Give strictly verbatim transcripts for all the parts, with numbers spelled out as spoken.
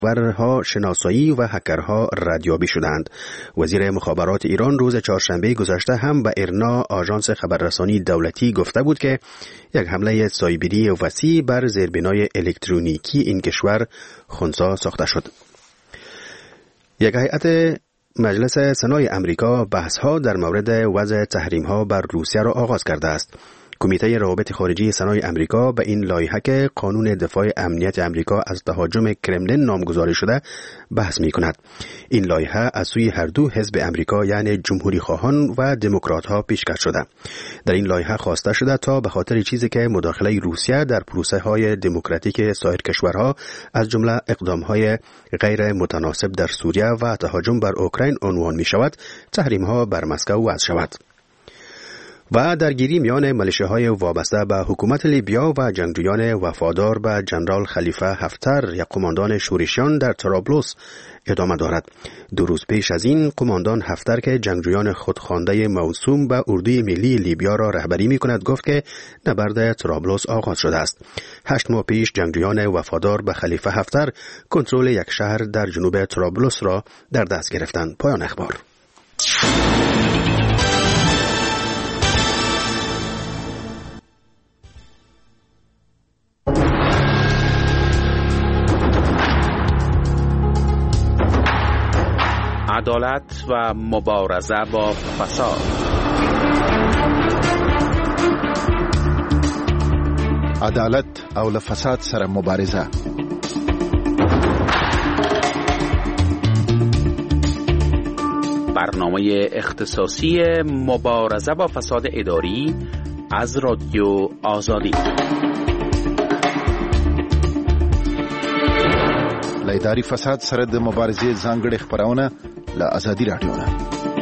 ورها شناسایی و هکرها ردیابی شدند. وزیر مخابرات ایران روز چهارشنبه گذشته هم به ایرنا آژانس خبررسانی دولتی گفته بود که یک حمله سایبری وسیع بر زیربنای الکترونیکی این کشور خنثی ساخته شد. یک هیئت مجلس سنای امریکا بحث‌ها در مورد وضع تحریم‌ها بر روسیه را آغاز کرده است. کمیته روابط خارجی سنای امریکا به این لایحه که قانون دفاع امنیت امریکا از تهاجم کرملین نامگذاری شده بحث می کند. این لایحه از سوی هر دو حزب امریکا یعنی جمهوری خواهان و دموکرات ها پیشکش شده. در این لایحه خواسته شده تا به خاطر چیزی که مداخله روسیه در پروسه های دموکراتیک سایر کشورها از جمله اقدام های غیر متناسب در سوریه و تهاجم بر اوکراین عنوان می شود، تحریم ها بر مسکو وضع شود. و درگیری میان ملیشه‌های وابسته به حکومت لیبیا و جنگجویان وفادار به جنرال خلیفه حفتر یا قماندان شورشیان در طرابلس ادامه دارد. دو روز پیش از این قماندان حفتر که جنگجویان خودخوانده موسوم به اردوی ملی لیبیا را رهبری می‌کند گفت که نبرد طرابلس آغاز شده است. هشت ماه پیش جنگجویان وفادار به خلیفه حفتر کنترل یک شهر در جنوب طرابلس را در دست گرفتند. پایان اخبار. عدالت و مبارزه با فساد. عدالت او له فساد سره مبارزه. برنامه اختصاصی مبارزه با فساد اداری از رادیو آزادی. له اداري فساد سره د مبارزې ځانګړې خبرونه له آزادي رادیو نه.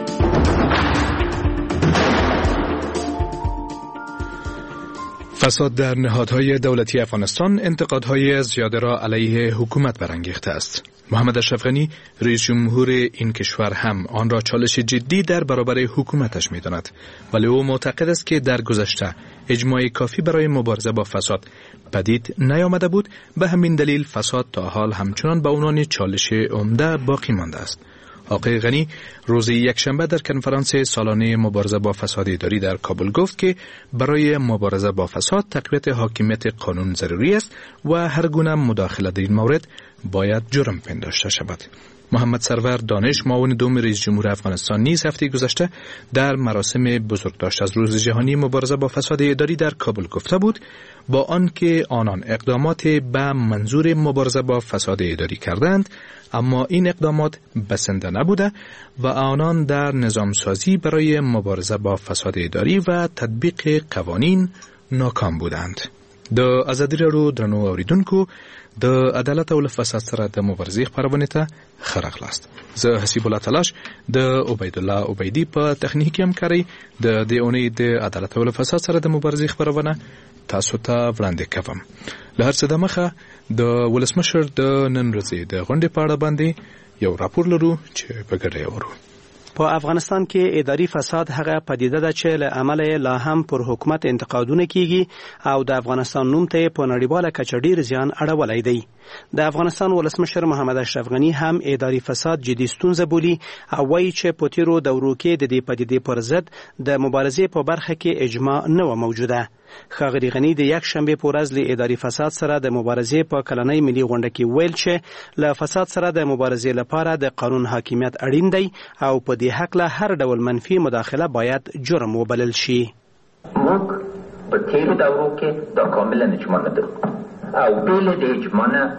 فساد در نهادهای دولتی افغانستان انتقادهای زیاده را علیه حکومت برانگیخته است. محمد اشرف غنی رئیس جمهور این کشور هم آن را چالش جدی در برابر حکومتش می‌داند، ولی او معتقد است که در گذشته اجماع کافی برای مبارزه با فساد پدید نیامده بود. به همین دلیل فساد تا حال همچنان به عنوان چالش عمده باقی مانده است. آقای غنی روز یکشنبه در کنفرانس سالانه مبارزه با فساد اداری در کابل گفت که برای مبارزه با فساد تقویت حاکمیت قانون ضروری است و هر گونه مداخله در این مورد باید جرم پنداشته شود. محمد سرور دانش معاون دوم رئیس جمهور افغانستان نیز هفته گذشته در مراسم بزرگداشت از روز جهانی مبارزه با فساد اداری در کابل گفته بود با آنکه آنان اقدامات به منظور مبارزه با فساد اداری کردند، اما این اقدامات بسنده نبوده و آنان در نظام سازی برای مبارزه با فساد اداری و تطبیق قوانین ناکام بودند. د آزادی راډیو درنو اوریدونکو، د عدالت او فساد سره د مبارزې خبرونه ته خراغلاست. زه حسیب الله تلاش د عبید الله عبیدی په تخنیکی همکاري د دې اونۍ د عدالت او فساد سره د مبارزې خبرونه تاسو ته وړاندې کوم. له هر څه د مخه د ولسمشر د نن ورځې د غونډې په اړه باندې یو راپور لرو چې په ګډه ورو. په افغانستان کې اداري فساد هغه پدیده ده چې له عمله لا هم پر حکومت انتقادونه کیږي او د افغانستان نوم ته په نړیواله کچه ډیر زیان اړولی دی. د افغانستان ولسمشر محمد اشرف غنی هم اداري فساد جدي ستونزه بولي او وایي چې په تیرو دورو کې د دې پدیدې پر ضد د مبارزې په برخه کې اجماع نه و موجوده. ښاغلي غنی د یک شنبه په ورځ له اداري فساد سره د مبارزې په کلنۍ ملي غونډه کې ویل چې له فساد سره د مبارزې لپاره د قانون حاکمیت اړین دی او په دې حق له هر ډول منفي مداخله باید جرم وبلل شي. موږ په تیرو دورو کې دا کاملا اجماع نه درلود او بل د اجماع نه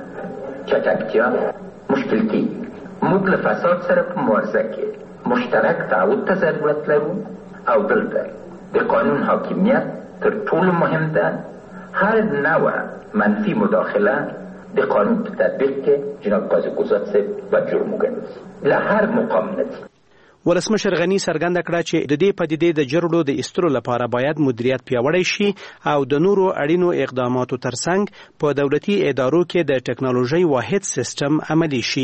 چټکتیا مشکل کی. موږ له فساد سره په مبارزه کې مشترک تعهد ته ضرورت لرو او دلته د قانون حاکمیت تر ټولو مهم ده. هر نوع منفی مداخله د قانون په تطبیق کې جناب قاضي قضات صاحب به جرم وګڼل له هر مقام نه. ولسمشر غنی څرګنده کړه چې د دې پدیدې د جرړو د ایستلو لپاره باید مدیریت پیاوړی شي او د نورو اړینو اقداماتو ترڅنګ په دولتي ادارو کې د ټکنالوژي واحد سیستم عملی شي.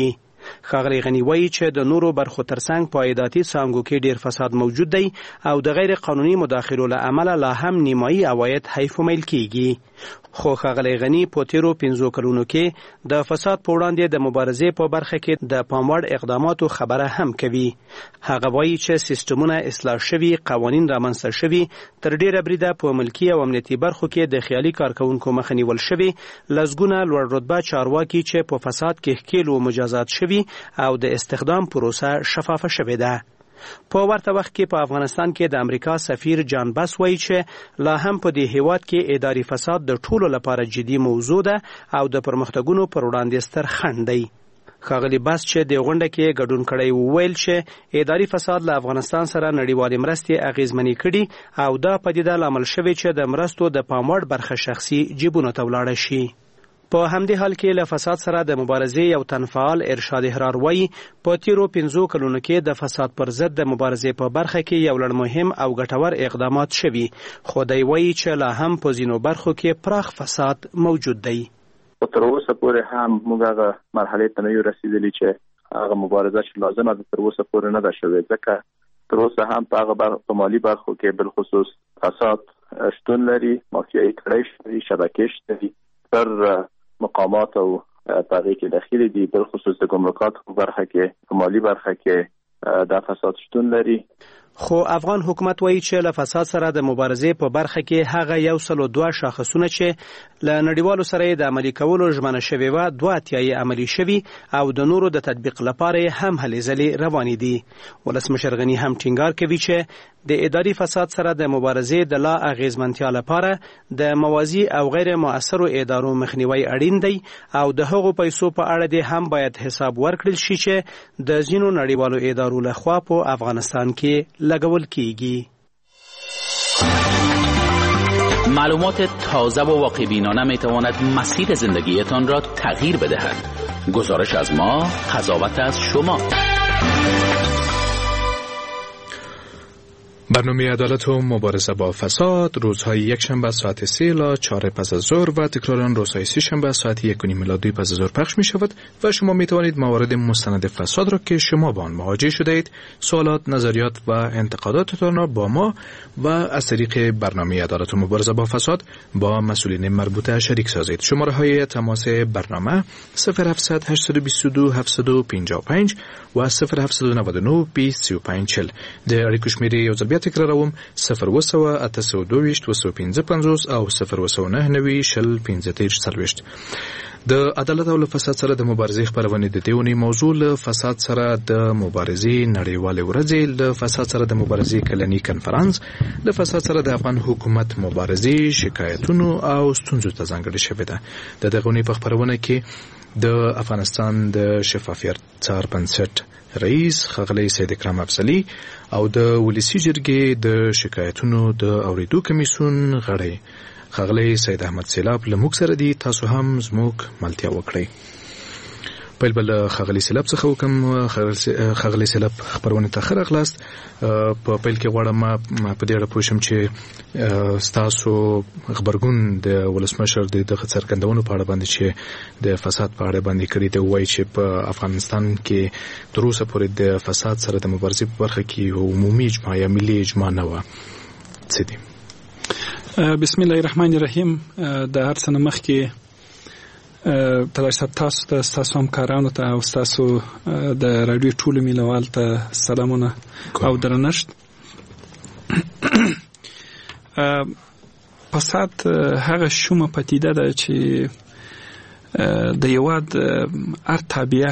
ښاغلی غني وایي چې د نورو برخو ترڅنګ په عایداتي څانګو کې ډیر فساد موجود دی او د غیر قانوني مداخلو له امله لا هم نیمایي عواید حیف میل کیږي. خو ښاغلی غني په تیرو پنځو کلونو کې د فساد په وړاندې د مبارزې په برخه کې د پاموړ اقداماتو خبره هم کوي. هغه وایي چې سیستمونه اصلاح شوي، قوانین رامنځته شوي، تر ډیره بریده په ملکي او امنیتي برخو کې د خیالي کارکونکو مخه نیول شوي، لسګونه لوړ رتبه چارواکي چې په فساد کې ښکیل و مجازات شوي او د استخدام پروسه شفافه شوې ده. په ورته وخت کې په افغانستان کې د امریکا سفیر جان بس وایي چې لا هم په دې هیواد کې اداري فساد د ټولو لپاره جدي موضوع ده او د پرمختګونو پر وړاندې ستر خنډ دی. ښاغلی بس چې د غونډه کې ګډون کړی وویل چې اداري فساد له افغانستان سره نړیوالې مرستې اغیزمنې کړي او دا پدیده لامل شوې چې د مرستو د پاموړ برخه شخصي جیبونو ته ولاړه شي. په همدې حال کې له فساد سره د مبارزې یو تنفعال ارشاد احرار وایي په تیرو پنځو کلونو کې د فساد پر ضد د مبارزې په برخه کې یو لړ مهم او ګټور اقدامات شوي، خو دی وایي چې لا هم په ځینو برخو کې پراخ فساد موجود دی. تر اوسه پورې هم موږ هغه مرحلې ته نه یو رسیدلي چې هغه مبارزه چې لازمه ده تر اوسه پورې نه ده شوې، ځکه تر اوسه هم په هغه په مالي برخو کې بالخصوص فساد شتون لري، مافیایي کړۍ شته، شبکې شته، تر مقامات او پاغي کې داخلي دي، بالخصوص د ګمرکات په برخه کې، په مالي برخه کې دا فساد شتون لري. خو افغان حکومت وایي چې له فساد سره د مبارزې په برخه کې هغه یو سل او دوه شاخصونه چې له نړیوالو سره د عملي کولو ژمنه شوې وه دوه اتیایي عملي شوي او د نورو د تطبیق لپاره هم هلې ځلې روانې دي. ولسمشر غني هم ټینګار کوي چې د اداري فساد سره د مبارزې د لا اغیزمنتیا لپاره د موازی او غیر مؤثرو ادارو مخنیوي اړین دی او د هغو پیسو په اړه دې هم باید حساب ورکړل شي چې د ځینو نړیوالو ادارو لخوا په افغانستان کې لګول کیږي. معلومات تازه و واقع بینانه می تواند مسیر زندگیتان را تغییر بدهد. گزارش از ما، قضاوت از شما. برنامه عدالت و مبارزه با فساد روزهای یک شنبه ساعت سه الی چهار پس از ظهر و تکرار آن روزهای سه شنبه ساعت یک و نیم الی دو پس از ظهر پخش می شود و شما می توانید موارد مستند فساد را که شما با آن مواجه شده اید سوالات، نظریات و انتقاداتتان را با ما و از طریق برنامه عدالت و مبارزه با فساد با مسئولین مربوطه شریک سازید. شماره های تماس برنامه صفر هفتصد هشتصد و بیست و دو هفتصد و پنجاه و پنج و صفر هفتصد و نود و نه بیست سی و پنج چهل. در اړیکو شمیرې یو ځل بیا تکراروم صفر اوه سوه اته سوه دوه ویشت اوه سوه پنځه پنځوس او صفر اوه سوه نهه نوي شل پنځه دېرش څلوېښت. د عدالت او فساد سره د مبارزې خبرونه د دې ونې موضوع له فساد سره د مبارزې نړیوالې ورځې، له فساد سره د مبارزې کلنی کنفرانس، له فساد سره د افغان حکومت مبارزې، شکایتونو او ستونزو ته ځانګړې شوې ده. د دغه ونې په خبرونه کې د افغانستان د شفافیت څار بنسټ رئیس ښاغلی سید اکرم افضلي او د ولسي جرګې د شکایتونو د اوریدو کمیسیون غړی ښاغلی سید احمد سیلاب له موږ سره دي. تاسو هم زموږ ملتیا وکړئ. پیل به له ښاغلي سیلاب څخه وکړم. ښاغلي سیلاب خپرونې ته ښه راغلاست. په پیل کې غواړم په دې اړه پوه شم چې ستاسو غبرګون د ولسمشر د دغه څرګندونو په اړه باندې چې د فساد په اړه باندې کړی دی، وایي چې په افغانستان کې تر اوسه پورې د فساد سره د مبارزې په برخه کې عمومي اجماع یا ملي اجماع نه وه. څه دي؟ بسم الله الرحمن الرحیم. د هر څه نه مخکې تاسو ته، ستاسو همکارانو ته او ستاسو د راډیو ټولو مینوال ته سلامونه او درنښت. فساد هغه شومه پدیده ده چې د یواد هر تابعه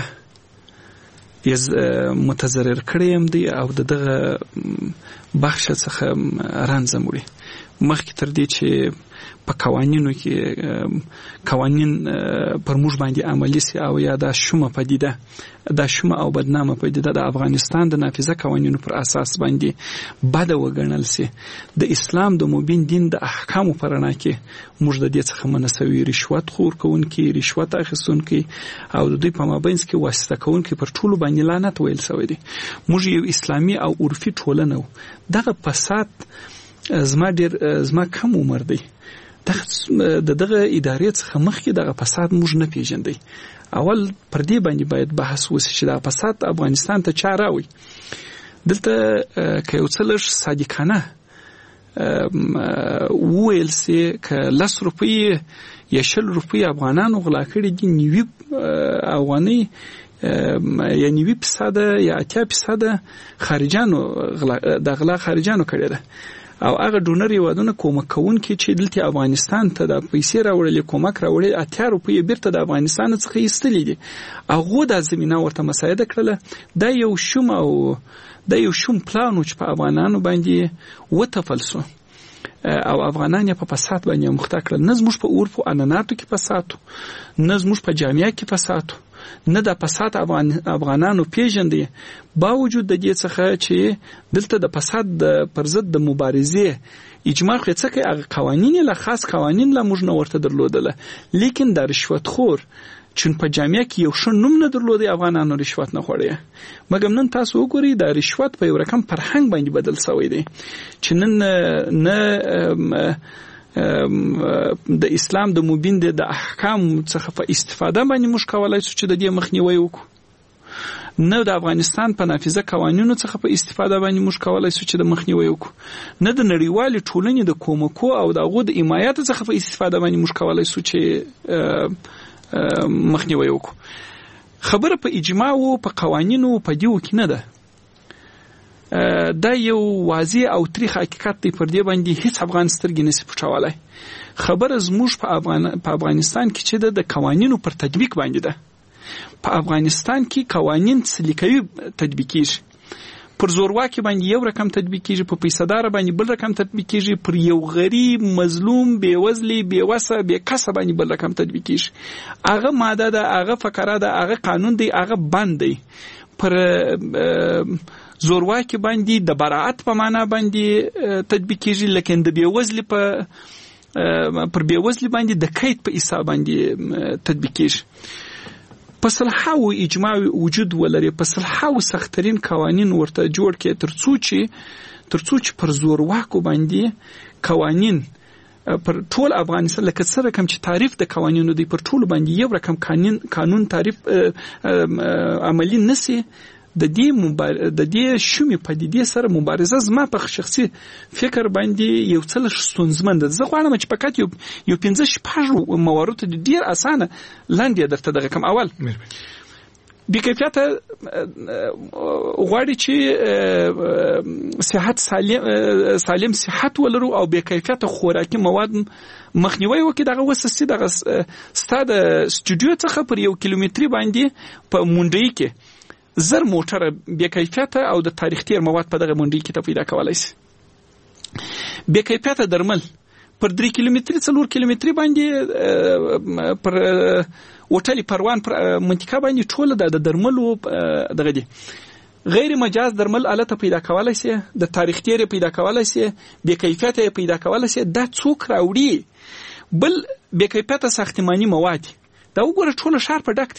متضرر کړی هم دی او دغه بخش څخه رنځ مړي. مخکې تر دې چې په قوانینو کې قوانین پر موږ باندې عملي سي او یا دا شومه پدیده، دا شومه او بدنامه پدیده د افغانستان د نافذه قوانینو پر اساس باندې بده وګڼل سي، د اسلام د مبین دین د احکامو پر رڼا کې موږ د دې څخه منسوي رشوت خور کوونکي، رشوت اخیستونکي او د دوی په مابینځ کې واسطه کوونکي پر ټولو باندې لعنت ویل شوی دی. موږ یو اسلامي او عرفي ټولنه وو. دغه فساد زما ډیر زما کم عمر دی. د دغه ادارې څخه مخکې دغه فساد موږ نه پیژندی اول پر دې باندې باید بحث وشي چې دا فساد افغانستان ته چا راوړي. دلته که یو څه لږ صادقانه وویل سي که لس روپۍ یا شل روپۍ افغانانو غلا کړي دي، نوي افغانۍ یا نوي فیصده یا اتیا فیصده خارجانو د غلا خارجانو کړي ده، او هغه ډونر هیوادونه کومک کوونکي چې دلته افغانستان ته د پیسې راوړلې کومک راوړلې اتیا روپۍ بیرته د افغانستان څخه ایستلې دي، هغه د زمينه ورته مساعده کړله. دا یو شوم او دا یو شوم پلان چې په افغانانو باندې وتفل سو او افغانان په فساد باندې مخته کړل. نه زموږ په اورفو اناناتو کې فساد، نه زموږ په جامعه کې فساد، نه د فساد افغان افغانانو پیژندې، باوجود د دې څخه چې دلته د فساد پر ضد د مبارزې اجماع خو څه کوي، هغه قوانین له خاص قوانین له موږ نه ورته درلودله، لیکن د رشوت خور چون په جامعه کې یو ښه نوم نه درلودي افغانانو رشوت نه خوړی. مګر نن تاسو وګورئ د رشوت په یو رقم فرهنګ باندې بدل شوی دی چې نن نه د اسلام د مبین د احکام څخه په استفاده باندې موږ کولای شو چې د دې مخنیوي وکړو، نه د افغانستان په نافذه قوانینو څخه په استفاده باندې موږ کولای شو چې د مخنیوي وکړو، نه د نړیوالې ټولنې د کومکو او د هغو د حمایت څخه په استفاده باندې موږ کولای شو چې مخنیوي وکړو. خبره په اجماع او په قوانینو په دیو کې نه ده، دا یو واضح او تاریخ حقیقت دی، پر دې باندې هیڅ افغان سترګې نشي پټولای. خبره زموږ په افغان په افغانستان کې چې د قوانینو پر تطبیق باندې ده. په افغانستان کې قوانین سلیقوي تطبیق کیږي، پر زورواکي باندې یو رقم تطبیق کیږي، په پیسدار باندې بل رقم تطبیق کیږي، پر یو غریب مظلوم بیوزلی بیوسه بیکسه باندې بل رقم تطبیق کیږي. هغه ماده ده، هغه فقره ده، هغه قانون دی، هغه بند دی. پر زورواکي باندې د براءت په معنا باندې تطبیق کیږي، لکه د بیوزلی په پر بیوزلی باندې د قید په حساب باندې تطبیق کیږي. په صلحاو اجماع وجود ولري، په صلحاو سخترین قوانین ورته جوړ کړي، ترڅو چې ترڅو چې پر زورواکو باندې قوانین پر ټول افغانستان لکه څه رقم چې تعریف د قوانینو دی پر ټول باندې یو رقم قانون قانون تعریف عملی نسی. د دې مبار... د دې شومې پدیدې سره مبارزه زما په شخصي فکر باندې یو څه ستونزمن ده. زه غواړم چې فقط یو یو پنځه شپږ موارد ډیر اسانه لاندې درته دغه کوم. اول بې کیفیته غواړي چې صحت سالم سالم صحت ولرو او بې کیفیته خوراکي مواد مخنیوي وکړي. دغه وسسي دغه ستاد سټوډیو څخه پر یو کیلومتري باندې په مونډۍ کې زر موټر بې کیفیته او د تاریخ تیر مواد په دغه مونډۍ کې ته پیدا کولای شي. بې کیفیته درمل پر درې کیلومتري څلور کیلومتري باندې پر وټلی پروان پر منطقه باندې ټول د درملو دغه دي. غیر مجاز درمل الته پیدا کولای شي، د تاریخ تیر پیدا کولای شي، بې کیفیته پیدا کولای شي. دا څوک راوړي؟ بل بې کیفیته ساختماني مواد دا وګوره ټول شهر په ډک دی،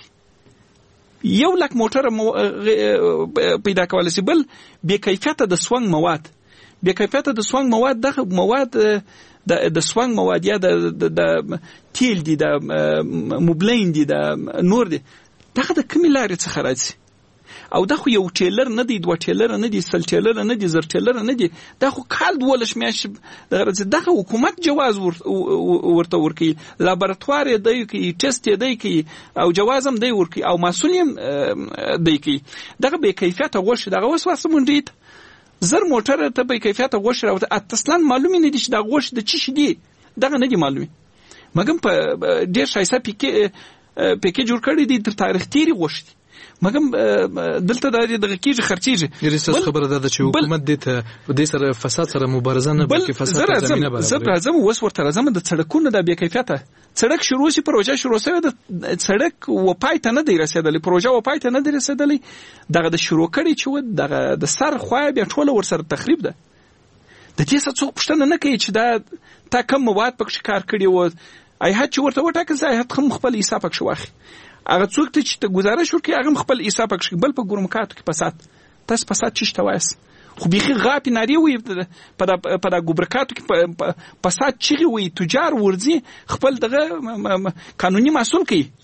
یو لک موټر مو پیدا کولای شي. بل بې کیفیته د سونګ مواد، بې کیفیته د سونګ مواد دغه مواد د د سونګ مواد یا د د تیل دي، د موبلین دي، د نور دي، دغه د کومې لارې څخه راځي؟ او دا خو یو ټیلر نه دی، دوه ټیلر نه دی، سل ټیلر نه دی، زر ټیلر نه دی، دا خو کال دولس میاشتې دغه راځي. دغه حکومت جواز ورته ورکوي، لابراتوار یې دی کوي، ټیسټ یې دی کوي او جواز هم دی ورکوي او مسؤل یې دی کوي. دغه بې کیفیته غوښې دغه اوس واسه مونډۍ زر موټر ته بې کیفیته غوښې راوته اتصلا معلومې نه دي چې دا غوښې د څه شي دي، دغه نه دي معلومې. مګم په ډېر ښایسته پیکې پیکې جوړ کړي دي تر تاریخ تیري غوښې دي، مګم دلته دغه کېږي خرڅېږي. ریساس خبره ده چې حکومت دې ته دې سره فساد سره مبارزه نه بلکې فساد ته زمینه برابروي. زه راځم اوس ورته راځم د سړکونو د بې کیفیته سړک شروع شي، پروژه شروع شوې ده، سړک و پای ته نه دی رسېدلی، پروژه و پای ته نه دی رسېدلی. دغه د شروع کړي چې و دغه د سر خوا بیا ټوله ورسره تخریب ده. د دې څه څوک پوښتنه نه کوي چې دا تا کوم مواد پکې کار کړي و، ایهات چې ورته وټاکل سي ایهات هم خپل حساب پکې واخلي. هغه څوک ته چې ته گزارش ورکړي هغه خپل حساب پکې. بل په ګورمکاتو کې فساد، تاسو فساد چی شته وایس؟ خو بيخي غاپی ناری وي په په د ګوبرکاتو کې فساد چی وي، تجار ورځي خپل دغه قانوني مسؤل کوي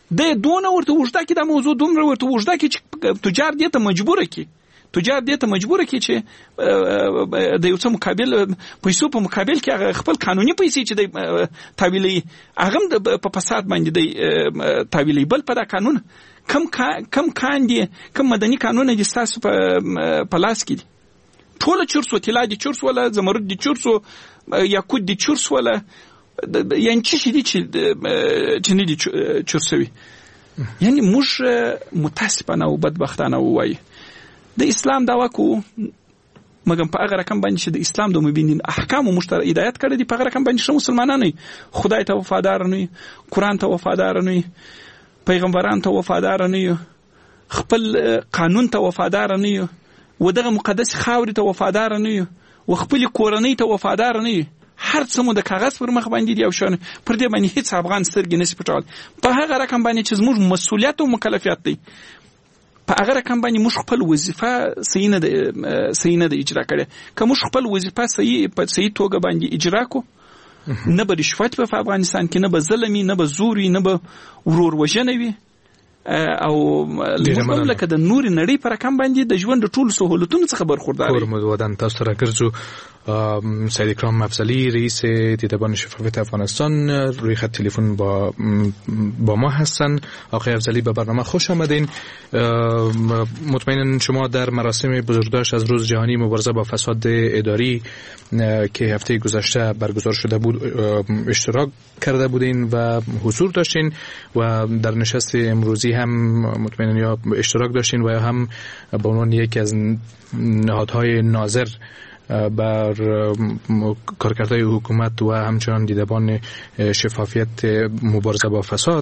د دونه ورته وژده کې د موضوع دومره ورته وژده کې چې تجار دې ته مجبوره کی تجار دې ته مجبوره کی چې د یو څه مقابل پیسو په مقابل کې خپل قانوني پیسې چې د تحویلي هغه په فساد باندې د تحویلي بل په دا قانون کم کم کاندي کم مدني قانون دي تاسو په پلاس کې ټول چورس وتلا دي چورس ولا زمرد دي چورس یاقوت دي چورس ولا یعنی چی شدی چې نه دي چورسوي یعنی موږ متاسفانه او بدبختانه وایي د اسلام دعوا کوو مګم په هغه رقم باندې چې د اسلام د مبینین احکام او مشترک هدایت کړی دي په هغه رقم باندې شمو مسلمانان نه خدای ته وفادار نه قرآن ته وفادار نه پیغمبران ته وفادار نه خپل قانون ته وفادار نه و دغه مقدس خاورې ته وفادار نه و خپل کورنۍ ته وفادار نه هر څه مو د کاغذ پر مخ باندې دی او شان پر دې باندې هیڅ افغان سترګې نشي پټول په هغه رقم باندې چې زموږ مسؤلیت او مکلفیت دی په هغه رقم باندې موږ خپل وظیفه صحیح نه د صحیح نه د اجرا کړي که موږ خپل وظیفه صحیح په صحیح توګه باندې اجرا کو نه به رشوت په افغانستان کې نه به ظلمي نه به زوري نه به ورور وژنه وي او لکه د نور نړۍ پر رقم باندې د ژوند ټول سہولتونو څخه برخوردار یو ودان تاسو سره ګرځو سید اکرام افضلی رئیس دیدبان شفافیت افغانستان روی خط تلفن با با ما هستن. آقای افضلی به برنامه خوش آمدین. مطمئنا شما در مراسم بزرگداشت از روز جهانی مبارزه با فساد اداری که هفته گذشته برگزار شده بود اشتراک کرده بودین و حضور داشتین و در نشست امروزی هم مطمئنا یا اشتراک داشتین و یا هم به عنوان یکی از نهادهای ناظر بر کارکردهای حکومت و همچنان دیدبان شفافیت مبارزه با فساد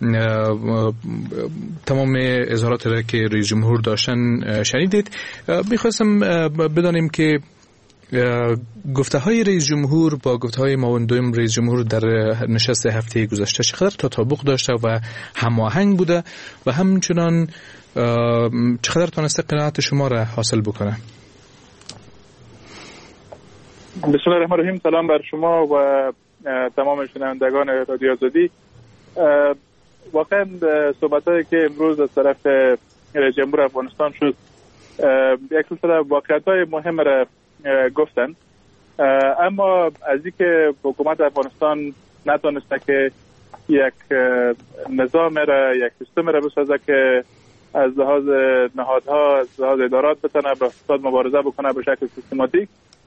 تمام اظهارات را که رئیس جمهور داشتن شنیدید. میخواستم بدانیم که گفته های رئیس جمهور با گفته های معاون دوم رئیس جمهور در نشست هفته گذشته چقدر تطابق داشته و هماهنگ بوده و همچنان چقدر تونسته قناعت شما را حاصل بکنه؟ بسم الله الرحمن الرحیم. سلام بر شما و تمام شنوندگان رادیو آزادی. واقعا صحبت‌هایی که امروز از طرف رئیس جمهور افغانستان شد یک سلسله واقعیت‌های مهم را گفتن، اما از اینکه حکومت افغانستان نتونسته که یک نظام را یک سیستم را بسازه که از لحاظ نهادها از لحاظ ادارات بتونه با فساد مبارزه بکنه به شکل سیستماتیک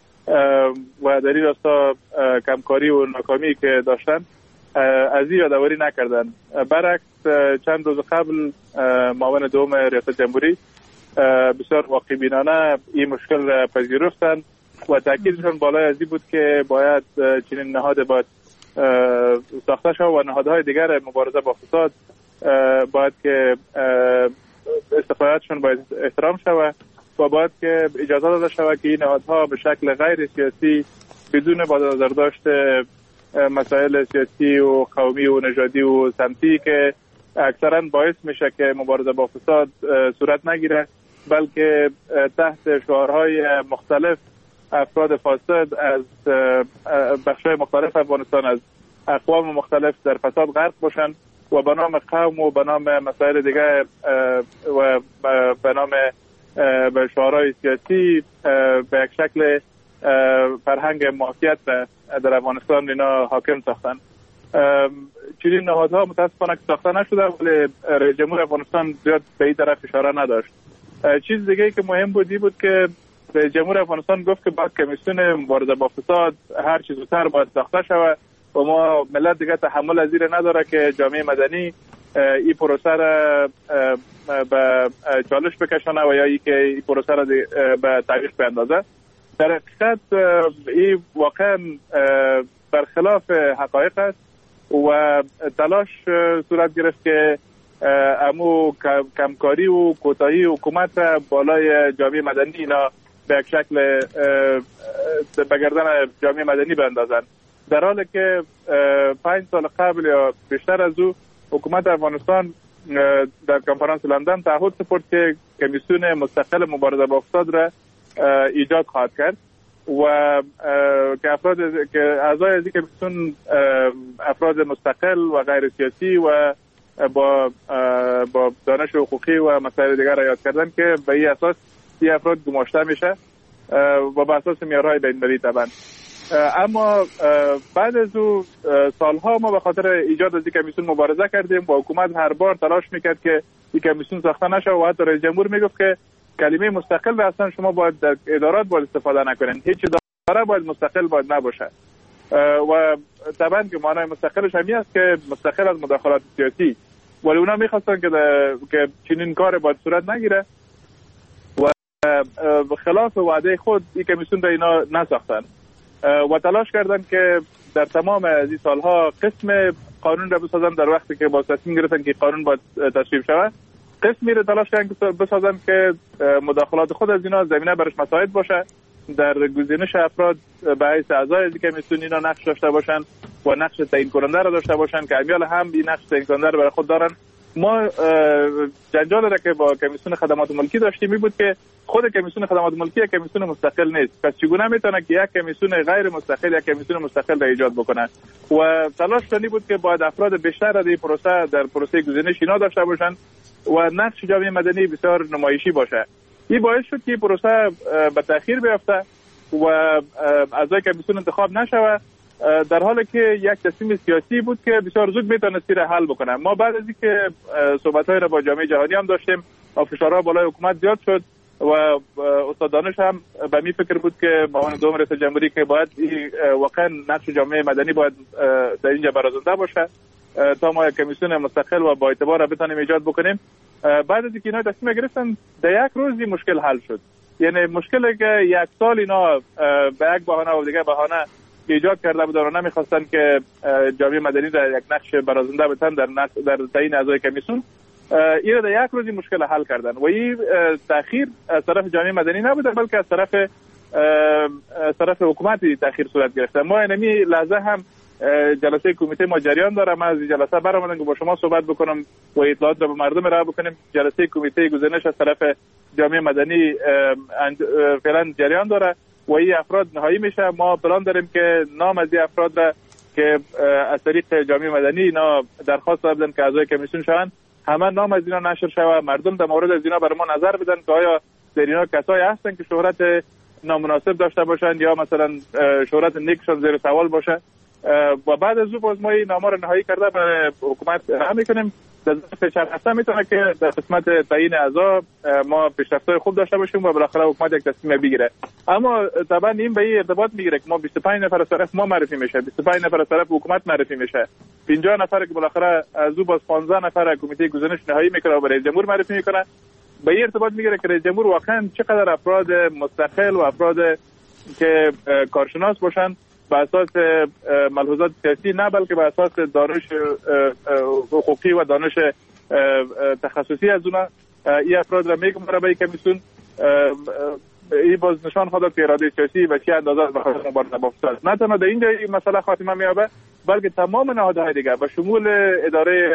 و در این راستا کمکاری و ناکامی که داشتن از این یادآوری نکردن. برعکس چند روز قبل معاون دوم ریاست جمهوری بسیار واقع بینانه این مشکل را پذیرفتن و تاکیدشان بالای از این بود که باید چنین نهاد باید ساخته شود و نهادهای دیگر مبارزه با فساد باید که استقلالشون باید احترام شود و باید که اجازه داده شود که این نهادها به شکل غیر سیاسی بدون با نظر داشت مسائل سیاسی و قومی و نژادی و سمتی که اکثرا باعث میشه که مبارزه با فساد صورت نگیره، بلکه تحت شعارهای مختلف افراد فاسد از بخش‌های مختلف افغانستان از اقوام مختلف در فساد غرق باشن و به نام قوم و به نام مسائل دیگه و به نام به شعارهای سیاسی به یک شکل فرهنگ معافیت در افغانستان اینا حاکم ساختن. چنین نهادها متاسفانه که ساخته نشده ولی رئیس جمهور افغانستان زیاد به این طرف اشاره نداشت. چیز دیگه که مهم بودی بود که رئیس جمهور افغانستان گفت که باید کمیسیون مبارزه با فساد هر چیز زودتر باید ساخته شود و ما ملت دیگه تحمل از این نداره که جامعه مدنی این پروسه را به چالش بکشانه و یا ای که این پروسه را به تعویق بیندازه. در حقیقت این واقعا برخلاف حقایق است و تلاش صورت گرفت که امو کمکاری و کوتاهی حکومت بالای جامعه مدنی اینا به یک شکل به گردن جامعه مدنی بندازن، در حالی که پنج سال قبل یا بیشتر از او حکومت افغانستان در کنفرانس لندن تعهد سپرد که کمیسیون مستقل مبارزه با فساد را ایجاد خواهد کرد و که افراد که اعضای از این کمیسیون افراد مستقل و غیر سیاسی و با با دانش حقوقی و مسائل دیگر را یاد کردن که به این اساس این افراد گماشته میشه و به اساس معیارهای بین‌المللی طبعا. اما بعد از او سالها ما به خاطر ایجاد از این کمیسیون مبارزه کردیم و حکومت هر بار تلاش میکرد که این کمیسیون ساخته نشه و حتی رئیس جمهور میگفت که کلمه مستقل را اصلا شما باید در ادارات باید استفاده نکنین، هیچ اداره باید مستقل باید نباشه و طبعا که معنای مستقلش همی است که مستقل از مداخلات سیاسی، ولی اونا میخواستن که که چنین کار باید صورت نگیره و خلاف وعده خود این کمیسیون را اینا نساختن و تلاش کردن که در تمام از این سالها قسم قانون را بسازن در وقتی که با تصمیم گرفتن که قانون باید تصویب شود، قسمی را تلاش کردن که بسازن که مداخلات خود از اینا زمینه برش مساعد باشه، در گزینش افراد به حیث اعضای از کمیسیون اینا نقش داشته باشن و نقش تعیین کننده را داشته باشن که امیال هم این نقش تعیین کننده را برای خود دارن. ما جنجال را که با کمیسیون خدمات ملکی داشتیم می بود که خود کمیسیون خدمات ملکی یک کمیسیون مستقل نیست، پس چگونه میتونه که یک کمیسیون غیر مستقل یک کمیسیون مستقل را ایجاد بکنه و تلاش کنی بود که باید افراد بیشتر را در پروسه در پروسه گزینش اینا داشته باشن و نقش جامعه مدنی بسیار نمایشی باشه. این باعث شد که پروسه به تأخیر بیفته و اعضای کمیسیون انتخاب نشوه، در حالی که یک تصمیم سیاسی بود که بسیار زود میتونست را حل بکنه. ما بعد از اینکه صحبت‌های را با جامعه جهانی هم داشتیم و فشارها بالای حکومت زیاد شد و استاد دانش هم به می فکر بود که با عنوان دوم رئیس جمهوری که باید واقعا نقش جامعه مدنی باید در اینجا برازنده باشه تا ما یک کمیسیون مستقل و با اعتبار را بتونیم ایجاد بکنیم. بعد از اینکه اینا تصمیم گرفتن در یک روزی مشکل حل شد، یعنی مشکلی که یک سال اینا به یک بهانه و دیگه بهانه ایجاد کرده بودن و نمیخواستن که جامعه مدنی در یک نقش برازنده بتن در در تعیین اعضای کمیسیون، این در یک روزی مشکل حل کردن و این تأخیر از طرف جامعه مدنی نبوده بلکه از طرف از طرف حکومتی تأخیر صورت گرفته. ما اینمی لحظه هم جلسه کمیته ما جریان داره، من از جلسه برآمدم که با شما صحبت بکنم و اطلاعات را به مردم ارائه بکنیم. جلسه کمیته گزینش از طرف جامعه مدنی فعلا جریان داره و این افراد نهایی میشه. ما پلان داریم که نام از این افراد را که از طریق جامعه مدنی اینا درخواست دادن که اعضای کمیسیون شوند، همه نام از اینا نشر شوه، مردم در مورد از اینا برای ما نظر بدن که آیا در اینا کسایی هستن که شهرت نامناسب داشته باشند یا مثلا شهرت نیکشان زیر سوال باشه و بعد از او باز ما این نامه رو نهایی کرده به حکومت ارائه میکنیم. در ظرف چند هفته میتونه که در قسمت تعیین اعضا ما پیشرفت‌های خوب داشته باشیم و بالاخره حکومت یک تصمیم بگیره. اما طبعا این به این ارتباط میگیره که ما بیست و پنج نفر از طرف ما معرفی میشه، بیست و پنج نفر از طرف حکومت معرفی میشه، پنجاه نفر که بالاخره از او باز پانزده نفر کمیته گزینش نهایی میکنه و به رئیس جمهور معرفی میکنه. به این ارتباط میگیره که رئیس جمهور واقعا چقدر افراد مستقل و افراد که کارشناس باشن به اساس ملحوظات سیاسی نه بلکه به اساس دانش حقوقی و دانش تخصصی از اونا این افراد را میگم برای کمیسیون. این باز نشان خود که اراده سیاسی و چی اندازه به خاطر مبارزه با فساد نه تنها در اینجا این مسئله خاتمه میابه بلکه تمام نهادهای دیگه به شمول اداره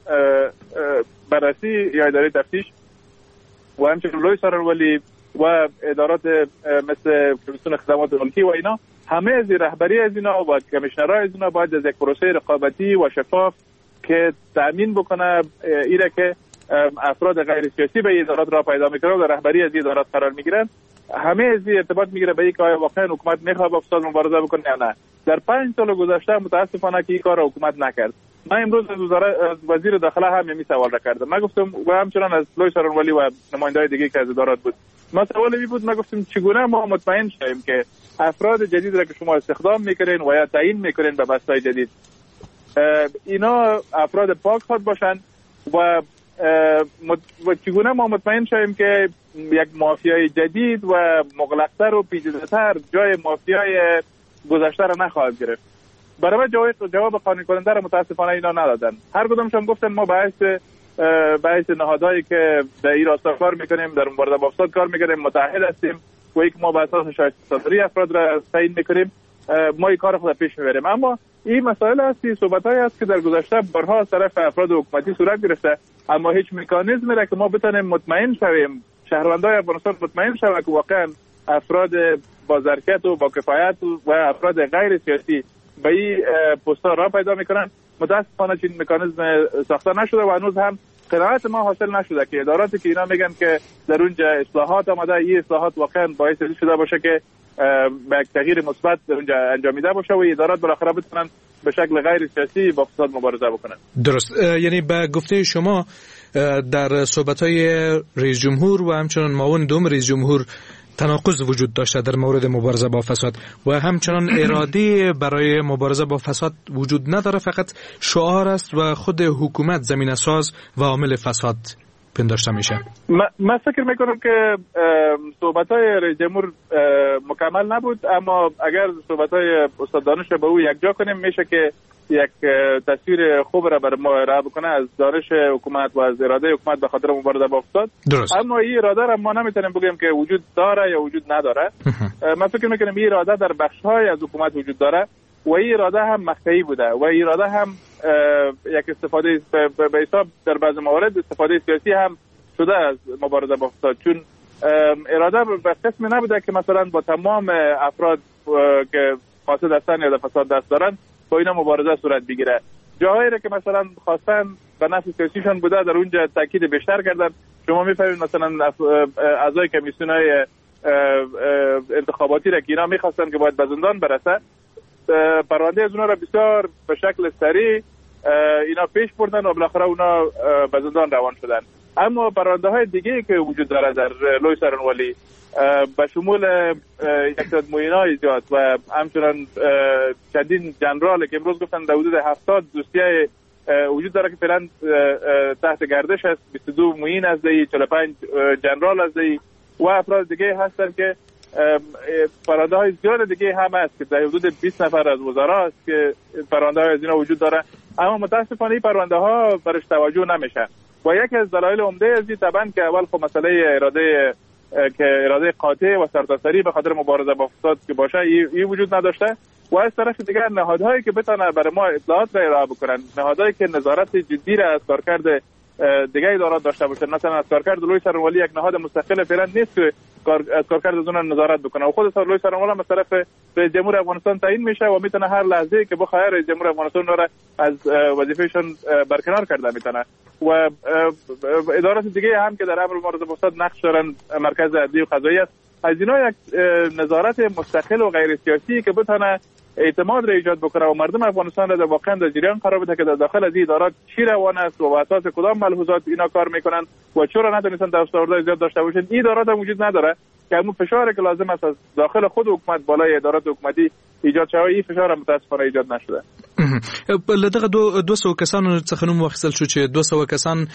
بررسی یا اداره تفتیش و همچنین لوی سارنولی و ادارات مثل کمیسیون خدمات ملکی و اینا، همه از رهبری از اینا و کمیشنرای از اینا باید از یک پروسه رقابتی و شفاف که تأمین بکنه ایره که افراد غیر سیاسی به ادارات را پیدا میکنه و در رهبری از ادارات قرار میگیرن، همه از این ارتباط میگیره به اینکه آیا واقعا حکومت میخواد با فساد مبارزه بکنه یا نه. در پنج سال گذشته متاسفانه که این کار حکومت نکرد. من امروز از وزارت وزیر داخله هم همین سوال را کردم. من گفتم و همچنان از لوی سارنولی و نماینده‌های دیگه که از ادارات بود، ما سوال می بود، ما گفتیم چگونه ما مطمئن شویم که افراد جدید را که شما استخدام میکنین و یا تعیین میکنین به بستای جدید اینا افراد پاک خود باشن و و چگونه ما مطمئن شویم که یک مافیای جدید و مغلقتر و پیچیده‌تر جای مافیای گذشته را نخواهد گرفت. برای جواب جواب قانع کننده را متاسفانه اینا ندادن. هر کدومشون گفتن ما بحث بحث نهادهایی که در این راستا کار میکنیم، در مبارزه با فساد کار میکنیم، متأهل هستیم و یک ما به اساس شایسته سازی افراد را تعیین میکنیم، ما این کار خود پیش میبریم. اما این مسائل هستی صحبتایی است که در گذشته بارها از طرف افراد حکومتی صورت گرفته، اما هیچ مکانیزمی را که ما بتونیم مطمئن شویم، شهروندان افغانستان مطمئن شوند که واقعا افراد با ظرفیت و با کفایت و افراد غیر سیاسی به این پست‌ها را پیدا میکنن، متاسفانه این مکانیزم ساخته نشده و هنوز هم قناعت ما حاصل نشده که اداراتی که اینا میگن که در اونجا اصلاحات آمده، این اصلاحات واقعا باعث شده باشه که به تغییر مثبت در اونجا انجامیده باشه و ادارات بالاخره بتونن به شکل غیر سیاسی با فساد مبارزه بکنن. درست، یعنی به گفته شما در صحبت‌های رئیس جمهور و همچنان معاون دوم رئیس جمهور تناقض وجود داشته در مورد مبارزه با فساد و همچنان اراده برای مبارزه با فساد وجود نداره، فقط شعار است و خود حکومت زمینه ساز و عامل فساد پنداشته میشه. من فکر میکنم که صحبت‌های رئیس جمهور مکمل نبود، اما اگر صحبت‌های استاد دانش به او یکجا کنیم میشه که یک تصویر خوب را برای ما ارائه بکنه از دانش حکومت و از اراده حکومت به خاطر مبارزه با فساد. اما این اراده را ما نمیتونیم بگیم که وجود داره یا وجود نداره. من فکر میکنم این اراده در بخش‌های از حکومت وجود داره و این اراده هم مخفی بوده و این اراده هم یک استفاده به حساب در بعض موارد استفاده سیاسی هم شده از مبارزه با فساد، چون اراده به قسم نبوده که مثلا با تمام افراد که قاصد هستن یا در فساد دست دارن با اینا مبارزه صورت بگیره. جاهایی را که مثلا خواستن به نفع سیاسیشان بوده در اونجا تاکید بیشتر کردن. شما میفهمید مثلا اعضای کمیسیون‌های انتخاباتی را که اینا میخواستن که باید به زندان برسه، پرونده از اونا را بسیار به شکل سریع اینا پیش بردن و بالاخره اونا به زندان روان شدن. اما پرونده های دیگه که وجود داره در لوی سرنوالی به شمول یک تعداد معینای ایجاد و همچنان چندین جنرال که امروز گفتن در حدود هفتاد دوسیه وجود داره که فعلا تحت گردش است، بیست و دو معین از دی، چهل و پنج جنرال از دی و افراد دیگه هستن که پرونده های زیاد دیگه هم هست که در حدود بیست نفر از وزرا است که پرونده های از اینا وجود داره، اما متاسفانه این پرونده ها برش توجه نمیشه و یکی از دلایل عمده از این طبعا که اول خب مسئله اراده که اراده قاطع و سرتاسری به خاطر مبارزه با فساد که باشه این وجود نداشته و از طرف دیگر نهادهایی که بتونه برای ما اطلاعات را ارائه بکنن، نهادهایی که نظارت جدی را از کارکرد دیگه ادارات داشته باشن، مثلا از کارکرد لوی سرنوالی یک نهاد مستقل فعلا نیست که از کارکرد از اون نظارت بکنه و خود لوی سرنوالی از طرف رئیس جمهور افغانستان تعیین میشه و میتونه هر لحظه که بخواد رئیس جمهور افغانستان را از وظیفهشان برکنار کرده میتونه و ادارات دیگه هم که در امر مبارزه با فساد نقش دارن، مرکز عدلی و قضایی است، از اینا یک نظارت مستقل و غیر سیاسی که بتونه اعتماد را ایجاد بکنه و مردم افغانستان را در واقع در جریان قرار بده که در داخل از این ادارات چی روان است و اساس کدام ملحوظات اینا کار میکنن و چرا نتونستن دستاوردهای زیاد داشته باشن. این ادارات هم وجود نداره که همون فشاری که لازم است از داخل خود حکومت بالای ادارات حکومتی ایجاد شوه، این فشار هم متاسفانه ایجاد نشده. لدغه دو دو سو کسانو څخه نوم واخیستل شو چې دو سو کسان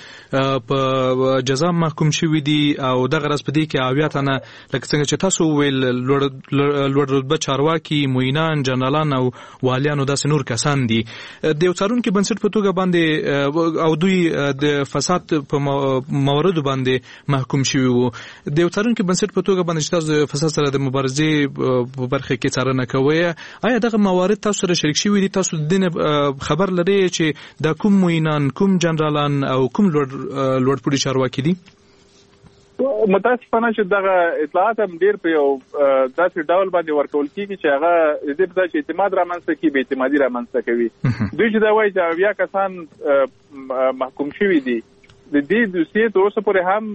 په جزا محکوم شوي دي او دغه راز په دې کې اویا تنه لکه څنګه چې تاسو ویل لوړ رتبه چارواکي، معینان، جنرالان او والیانو داسې نور کسان دي. د یو څارونکي بنسټ په توګه باندې او دوی د فساد په موارد باندې محکوم شوي وو. د یو څارونکي بنسټ په توګه باندې چې تاسو فساد سره د مبارزې په برخه کې څارنه کوئ، آیا دغه موارد تاسو سره شریک شوي دي؟ تاسو دینه خبر لري چې د کوم معینان، کوم جنرالان او کوم لوړ پوړي چارواکي دي؟ متاسفانه چې دغه اطلاعات هم ډیر په یو داسې ډول باندې ورکول کیږي چې هغه دې په چې اعتماد رامنځته کوي، به اعتمادي رامنځته کوي. دوی چې دا وایي چې اویا کسان محکوم شوي دي، د دې دوسیې تر اوسه پورې هم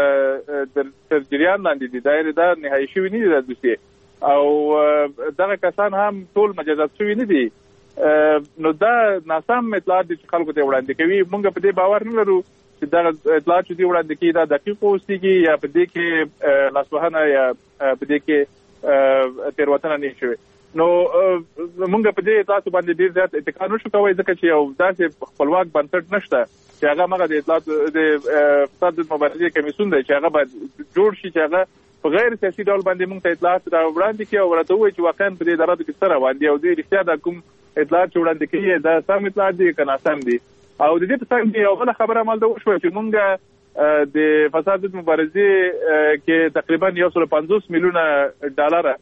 تر جریان لاندې دي، دا نهایي شوي نه دي دا دوسیې او دغه کسان هم ټول مجازات شوي نه دي. نو دا ناسم اطلاعات دي چې خلکو ته وړاندې کوي. موږ په دې باور نه لرو چې دا اطلاعات چې وړاندې کوي دا دقیق اوسېږي یا په دې کې لاسوهنه یا په دې کې تېروتنه نه شوې. نو موږ په دې تاسو باندې ډیر زیات اتکا نشو کولی ځکه چې یو داسې خپلواک بنسټ نشته چې هغه مغه د اطلاعات د فساد مبارزې کمیسیون دی چې هغه باید جوړ شي چې هغه په غیر سیاسي ډول باندې موږ ته اطلاعات را وړاندې کړي او ورته ووایي چې واقعا په دې اداراتو کې څه روان دي او دوی رښتیا دا کوم اطلاعات چې وړاندې کوي دا سم اطلاعات دي که ناسم دي. او د دې په څنګ کې یو بله خبره همالته وشوه چې موږ د فساد ضد مبارزې کې تقریبا یو سل پنځوس میلیونه ډالره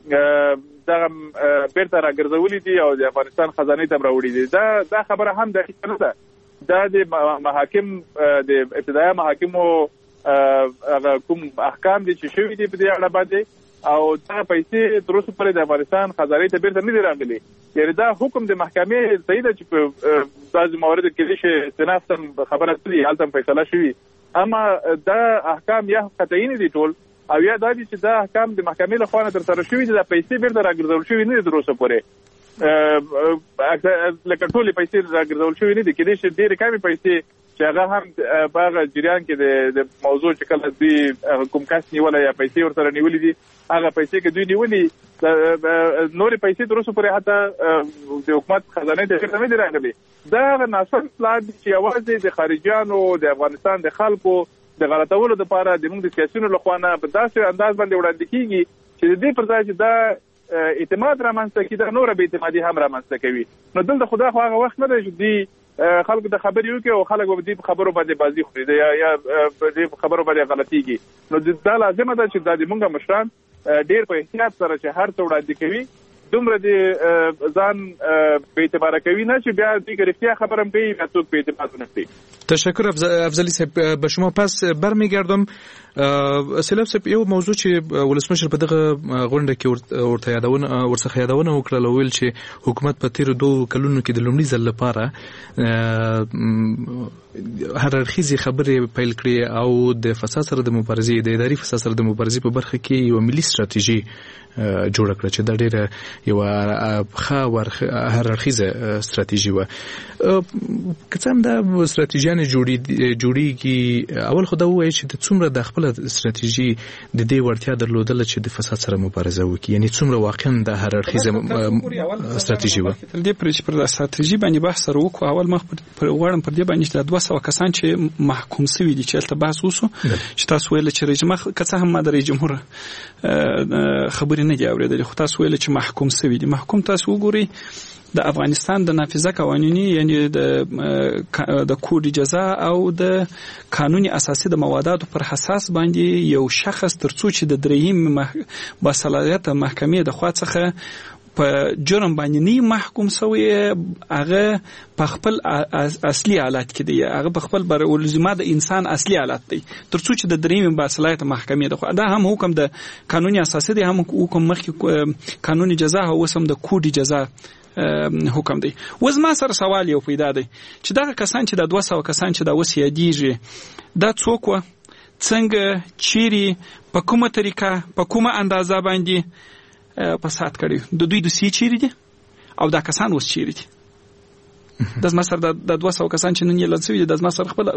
دغه بیرته راګرځولي دي او د افغانستان خزانې ته هم راوړي دي. دا دا خبره هم دقیقه نه ده. دا د محاکم د ابتدایي محاکمو هغه کوم احکام دي چې شوي دي په دې اړه باندې او دا پیسې تر اوسه پورې د افغانستان خزانې ته بیرته نه دي راغلي. یعنی دا حکم د محکمې صحیح ده چې په بعضې مواردو کې دې استئناف هم خبره کړې هلته هم فیصله شوي، اما دا احکام یا قطعي نه دي ټول او یا دا دي چې دا احکام د محکمې له خوا نه ترسره شوي دي، دا پیسې بیرته راګرځول شوي نه دي تر اوسه پورې، لکه ټولې پیسې راګرځول شوي نه دي، کېدای شي ډېرې کمې پیسې چې هغه هم په هغه جریان کې د موضوع چې کله دوی کوم کس نیولی یا پیسې ورسره نیولې دي هغه پیسې که دوی نیولي نورې پیسې تر اوسه پورې حتی د حکومت خزانې ته بېرته نه دي راغلي. دا هغه ناسم اصلاحات دي چې یوازې د خارجیانو د افغانستان د خلکو د غلطولو دپاره د موږ د سیاسیونو له خوا نه په داسې انداز باندې وړاندې کېږي چې د دې پر ځای چې دا اعتماد رامنځته کړي دا نوره بې اعتمادي هم رامنځته کوي. نو دلته خو دا خو هغه وخت نه دی چې دوی خلکو ته خبرې وکړي او خلک به دې په خبرو باندې بازي خوري یا یا په دې خبرو باندې غلطېږي. نو دا لازمه ده چې دا د موږ مشران ډېر په احتیاط سره چې هر څه وړاندې کوي دومره د ځان به اعتباره کوي نه چې بیا دوی که رښتیا خبره هم کوي بیا څوک به اعتماد ونه کړي. تشکر افضلی صاحب. به شما پس برمیگردم. سیلاب صاحب یو موضوع چې ولسمشر په دغه غونډه کې ورته یادونه ورڅخه یادونه وکړه ویل چې حکومت په تیرو دوه کلونو کې د لومړي ځل لپاره هر اړخیزې خبرې پیل کړې او د فساد سره د مبارزې د اداري فساد سره د مبارزې په برخه کې یو ملي ستراتیژي جوړه کړه چې دا ډېره یو ښه هر اړخیزه ستراتیژي وه. که څه هم دا ستراتیژیانې جوړېږي اول خو دا ووایي چې د څومره د خپله ستراتیژي د دې وړتیا درلودله چې د فساد سره مبارزه وکړي، یعنی څومره واقعا د هر اړخیزه ستراتیژي وه. تر دې پورې چې پر ستراتیژي باندې بحث سره وکړو اول مخ غواړم پر دې باندې چې د دوه سوه کسان چې محکوم سوي دي چې هلته بحث وسو چې تاسو ویل چې رئیس جمهور که څه هم ما د رئیس جمهور خبرې نه دي اورېدلې خو تاسو ویل چې محکوم سوي دي. محکوم تاسو وګورئ د افغانستان د نافذه قوانینی یعنی د د کوډ جزا او د قانوني اساسي د مواداتو پر اساس باندې یو شخص ترڅو چې د دریم باصلاحیت محکمې د خوا څخه په جرم باندې نه محکوم شوی هغه په خپل اصلي حالت کې دی، هغه په خپل بر ولزمه د انسان اصلي حالت دی ترڅو چې د دریم باصلاحیت محکمې د خوا دا هم حکم د قانوني اساسي دی هم حکم مخکې قانوني جزا او سم د کوډ جزا حکم دی. وز ما سره سوال یو پیدا دی چې دا کسان چې د دوه سوه کسان چې دا اوس یادېږي دا څوک وه، څنګه، چیرې، په کومه طریقه، په کومه اندازه باندې فساد کړی، د دوی دوسیې چیرې دي او دا کسان اوس چیرې دي. د زما سره د دوه سوه کسان چې نن یې لږ شوي دي د زما سره خپل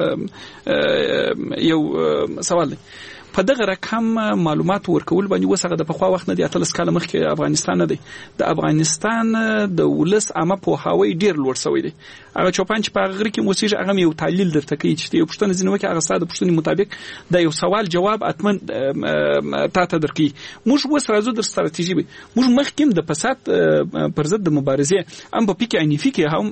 یو سوال دی. په دغه رقم معلومات ورکول باندې اوس هغه د پخوا وخت نه دی اتلس کاله مخکې افغانستان نه دی د افغانستان د ولس عامه پوهاوی ډېر لوړ شوی دی. هغه چوپان چې په هغه غره کې اوسېږي هغه یو تحلیل درته کوي چې یو پوښتنه ځینې وکړي هغه ستا د پوښتنې مطابق د یو سوال جواب حتما تا ته درکوي. موږ اوس راځو در ستراتیژي وي موږ مخکې د فساد پر ضد د مبارزې هم په پیک عنیفي کې هم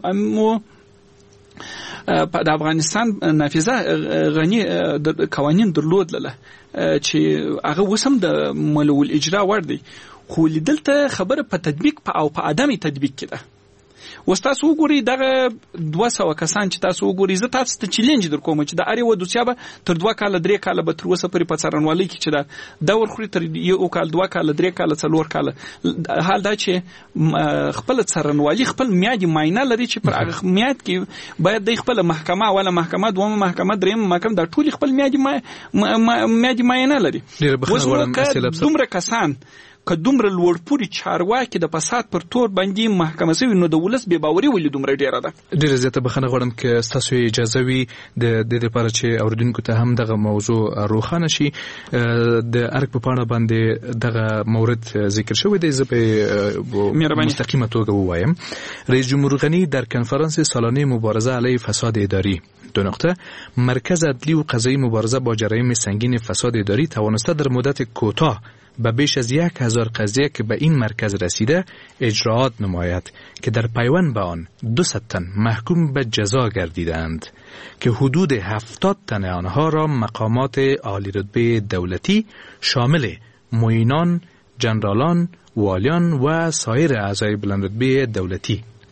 د افغانستان نافذه غني قوانین درلودله چې هغه وسم د ملول اجرا ور دي خو لیدلته خبره په تطبیق په او په عدم تطبیق کې ده. وستاسو وګورئ دغه دوه سوه کسان چې تاسو وګورئ زه تاسو ته چیلنج در کوم چې د اړې و دوسیا به تر دوه کاله درې کاله به تر اوسه پورې په څارنوالۍ کې چې دا دور خوري تر یو کال دوه کاله درې کاله څلور کاله حال دا چې خپل څارنوالي خپل میادي معاینه لري چې پر هغه میاد کې باید د خپل محکمه ولا محکمه دومره محکمه دریم محکمه د ټولي خپل میادي میادي معاینه لري. دومره کسان که دومره لوړ پورې چارواکي د فساد پر تور باندې محکمه شوي نو د ولس بې باوري ولې دومره ډېره ده. ډېره زیاته بخښنه غواړم که ستاسو اجازه وي د دې دپاره چې اورېدونکو ته هم دغه موضوع روښانه شي. د ارګ په پاڼه باندې دغه مورد ذکر شوی دی، زه په مستقیمه توګه ووایم. رئیس جمهور غنی در کنفرانس سالانه مبارزه علیه فساد اداری دو نقطه مرکز عدلی و قضایی مبارزه با جرایم سنگین فساد اداری توانسته در مدت کوتاه به بیش از یک هزار قضیه که به این مرکز رسیده اجراات نماید که در پیوند به آن دوصد تن محکوم به جزا گردیدند که حدود هفتاد تن آنها را مقامات عالی رتبه دولتی شامل معینان، جنرالان، والیان و سایر اعضای بلند رتبه دولتی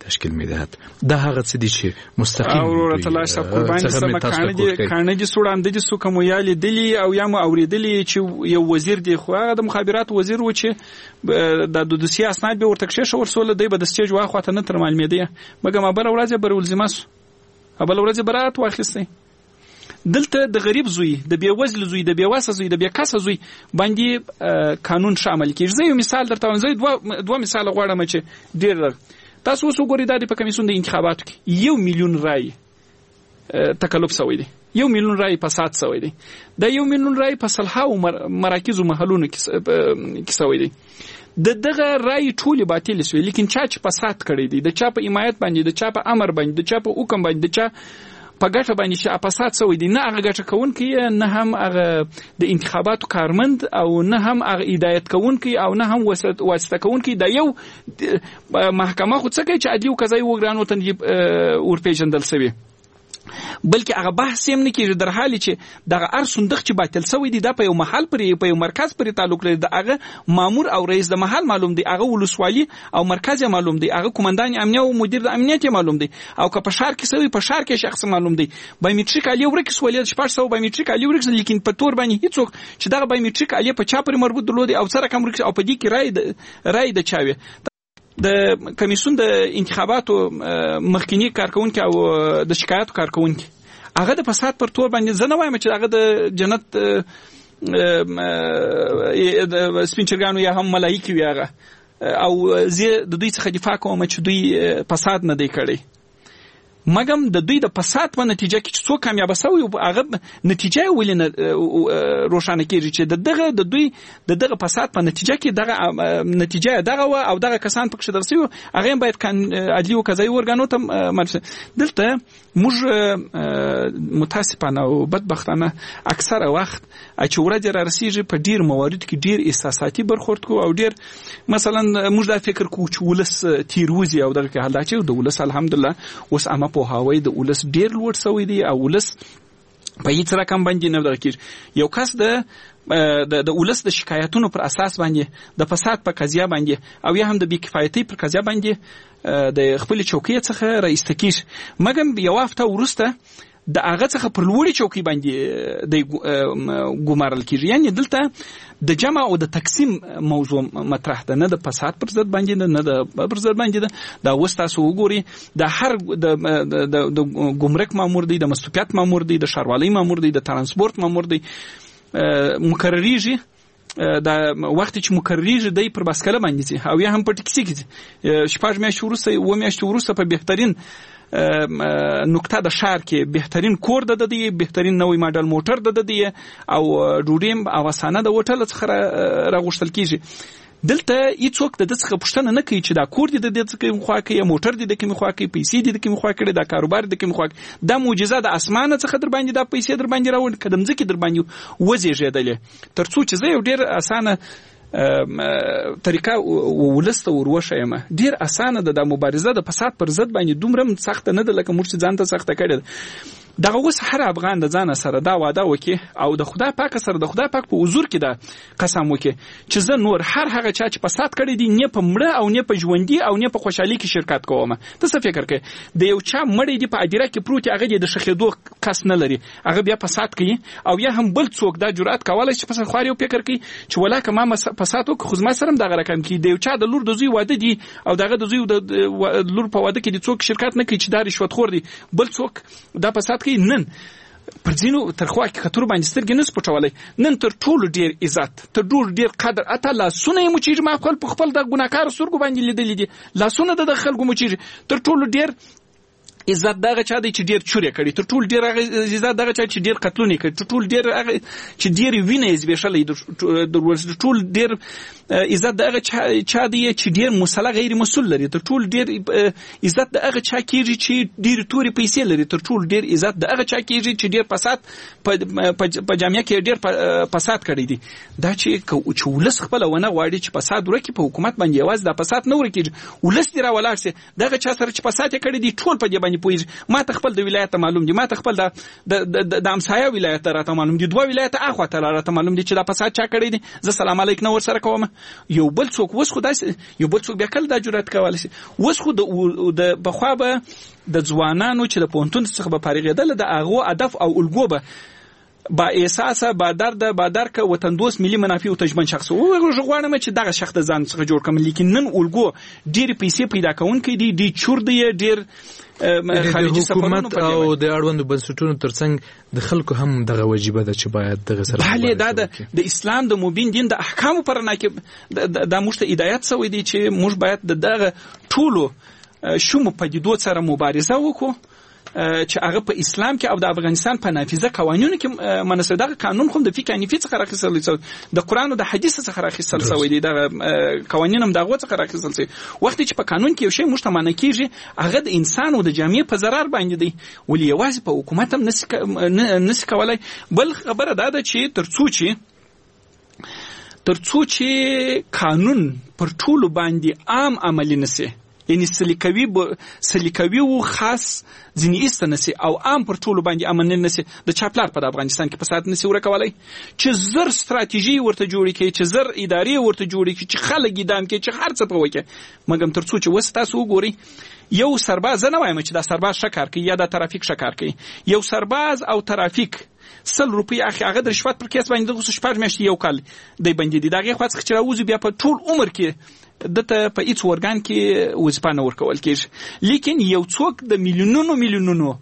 تشکیل میدهد. ده هغه څه دي چې مستقیم او تلاش صاحب قرباني سم کانه کانه دي سوړاند دي سو کوم یالي دلی او یا مو اوریدلی چې یو وزیر دی خو هغه د مخابرات وزیر و چې د د سیاست نه به ورته کښې ورسول دی به د سټیج واخواته نه تر معلومې دی مګم بل ورځ به ولزماس بل ورځ برات واخیستي دلته د غریب زوی د بیوزل زوی د بیواسه زوی د بیکاسه زوی باندې قانون شامل کیږي. زه یو مثال درته وایم، زه دوه دوه مثال غواړم چې ډیر تاسو اوس وګورئ د په کمیسیون د انتخاباتو کې یو میلیون رای تکلف شوی دی، یو میلیون رای فساد شوی دی، د یو میلیون رای په صلحاو مراکز او محلونو کې شوی دی. د دغه رای ټول باطل شوی، لیکن چا چې فساد کړی دی، د چا په حمایت باندې، د چا په امر باندې، د چا په حکم باندې، د چا په ګټه باندې چې فساد شوی دی، نه هغه ګټه کوونکی، نه هم هغه د انتخاباتو کارمند، او نه هم هغه هدایت کوونکی، او نه هم واسطه کوونکی. د یو محکمه خو څه کوي چې عدلي او قضایي وګړان وطن ورپېژندل شوي، بلکې هغه بحث هم نه کېږي در حالې چې دغه هر صندوق چې باطل شوی دی دا په یو محل پرې په یو مرکز پرې تعلق لري، د هغه مامور او رئیس د محل معلوم دی، هغه ولسوالي او مرکز یې معلوم دی، هغه کمانډان امنیه او مدیر د امنیت یې معلوم دی، او که په ښار کې شوی په ښار کې شخص معلوم دی. بایومټریک الې ورک سولې شپږ سوه بایومټریک الې ورک، لیکن په تور باندې هیڅوک چې دغه بایومټریک الې په چا پرې مربوط درلودي او څه رقم ورک او په دې کې رای رای د چاوي د کمیسیون د انتخاباتو مخکنی کارکونکو او د شکایتو کارکونکو هغه د فساد پر تور باندې زه نه وایم چې هغه د جنت سپینچرګانو یا هم ملایکی وي هغه، او زه د دوی څخه دفاع کوم چې دوی فساد نه دی کړی، مګم د دوی د فساد په نتیجه کې چې څوک کامیاب شوی هغه نتیجه ولې نه روښانه کېږي چې دغه د دوی د دغه فساد په نتیجه کې دغه نتیجه دغه و او دغه کسان پکې درسي هغه باید عدلي او قضایي ورګانو ته مرسته. دلته موږ متاسفانه او بدبختانه اکثره وخت چې ورځ را رسیږي په ډیر مواردو کې ډیر احساساتي برخورد کو، او ډیر مثلا موږ دا فکر کوو چې ولس تیروزي او دغه حال دا چې د ولس الحمدلله اوس عامه په هواوی د ولس ډیر لوړ شوی دی، او ولس په هیڅ رقم باندې نه دغه کېږي. یو کس د د ولس د شکایتونو پر اساس باندې د فساد په قضیه باندې او یا هم د بیکفایتۍ پر قضیه باندې د خپل چوکۍ څخه رئیسته کېږي، مګم یو هفته وروسته د هغه څخه پر لوړې چوکۍ باندې د ګمارل کېږي. یعنې دلته د جمع او د تقسیم موضوع مطرح ده، نه د فساد پر ضد باندې ده، نه د پر ضد باندې ده. دا اوس تاسو وګورئ د هر د ګمرک مامور دی، د مستوفیت مامور دی، د ښاروالۍ مامور دی، د ترانسپورت مامور دی، مقرریږي دا وخت چې مقرریږي دی پر باسکله باندې ځي او یا هم په ټکسي کې ځي. شپږ میاشتې وروسته اووه میاشتې وروسته په بهترین نقطه د ښار کې بهترین کور د دی، بهترین نوې ماډل موټر د دی، او ډوډۍ او اسانه د هوټل څخه راغوښتل کېږي. دلته هیڅوک د دې څخه پوښتنه نه کوي چې دا کور دې د دې څخه مخوا کوي، موټر دې د کوم مخوا کوي، پیسې دې د کوم مخوا کړي، دا کاروبار دې کوم مخوا کوي. دا معجزه د اسمانه څخه در باندې دا پیسې در باندې راوړي، قدم ځکه در باندې وزېږېدلې، ترڅو چې زه یو ډېر اسانه طریقه ولسته وروښیم. ډېر اسانه ده د مبارزه د فساد پر ضد باندې، دومره سخته نه ده لکه موږ چې ځان ته سخته کړې ده. دغه اوس هر افغان د ځان سره دا وعده وکړي او د خدای پاک سره د خدای پاک په حضور کې دا قسم وکړي چې زه نور هر هغه چا چې فساد کړی دی نه په مړه او نه په ژوندۍ او نه په خوشحالي کې شرکت کوم. ته څه فکر کوې د یو چا مړی دی په ادیره کې پروت، هغه د شخېدو کس نه لري، هغه بیا فساد کوي، او یا هم بل څوک دا جرأت کولی چې فساد خواري او فکر کوي چې ولاکه ما فساد وکړ خو زما سره هم دغه رقم کې د یو چا د لور د زوی واده دی او دغه د زوی د لور په واده کې د څوک شرکت نه کوي چې دا رشوت خور دی، بل څوک دا فساد کوي. نن پر ځینو ترخوا کې خطر باندې سترګې نه سپټولای، نن تر ټولو ډیر عزت، تر ټولو ډیر قدر اته لاسونه یې مچېږي. ما خپل په خپل د ګناهکار سترګو باندې لیدلي دي، لاسونه د خلکو مچېږي. تر ټولو ډیر عزت دغه چا دی چې ډیر چورې کړي، تر ټولو ډیر عزت دغه چا چې ډیر قتلونه کړي، تر ټولو ډیر هغه چې ډیر وینې یې زبېښلې، تر ټولو ډیر عزت دغه چا دی چې ډیر مسله غیر مسؤل لري، تر ټولو ډیر عزت دغه چا کېږي چې ډیر تورې پیسې لري، تر ټولو ډیر عزت دغه چا کېږي چې ډیر فساد په جامعه کې ډیر فساد کړی دی. دا چې چې ولس خپل ونه غواړي چې فساد ورکړي، په حکومت باندې یوازې دا فساد نه ورکېږي، ولس دی راولاړ سي دغه چا سره چې فساد کړی دی ټول په دې باندې باندې پوهیږي. ما ته خپل د ولایت معلوم دي، ما ته خپل د د امسایه ولایت راته معلوم دي، دوه ولایت اخوا ته راته معلوم دي چې دا فساد چا کړی دي. زه سلام علیک نه ور سره کوم. یو بل څوک وس خو داسې یو بل څوک بیا کله دا جرأت کولی شي. وس خو د بخوا به د ځوانانو چې د پوهنتون څخه به فارغېدل د هغو هدف او الګو به با احساسه با درد با درک وطن دوست ملي منافع او تجمن شخص او غواړم چې دغه شخص د ځان څخه جوړ کړم. لیکن نن الګو ډېر پیسې پیدا کوونکې دي، ډېر چور دی، ډېر خارجي حکومت او د اړوندو بنسټونو ترڅنګ د خلکو هم دغه وجیبه ده چې باید دغه سره بله دا د اسلام د مبین دین د احکامو پر نه کې دا موږ ته هدایت شوی دی چې موږ باید د دغه ټولو شومو پدیدو سره مبارزه وکړو چې هغه په اسلام کې او د افغانستان په نافذه قوانینو کې منسوب دغه قانون خو د فقه حنفي څخه راخیستل شوی، د قران او د حدیث څخه راخیستل شوی دی، دغه قوانین هم دغه څخه راخیستل شوی. وخت چې په قانون کې یو شی مشتمل کیږي هغه د انسان او د جامعه په ضرر باندې دی، ولې یوازې په حکومت هم نس کولای. بل خبره دا ده چې ترڅو چې ترڅو چې قانون پر ټولو باندې عام عملی نشي، یعنی سلیکوي سلیکوي او خاص ځینې ایست نشي او عام پر ټولو باندې امن نشي، د چاپلار په افغانستان کې فساد نشي ورکولای، چې زر ستراتیژي ورته جوړی کی، چې زر ادارې ورته جوړی کی، چې خلک اعدام کی، چې هر څه په وکي. مګم ترڅو چې وس تاسو وګوري یو سرباز نه وایم چې دا سرباز شکار کوي یا دا ترافیک شکار کوي، یو سرباز او ترافیک سل روپی اخی هغه د رشوت پر کیس باندې د شپږ میاشتې یو کال دی باندې دی، دغه خو څخه چې راوځي بیا په ټول عمر کې دته په هیڅ ورګان کې وظیفه نه ورکول کېږي. لیکن یو څوک د میلیونونو میلیونونو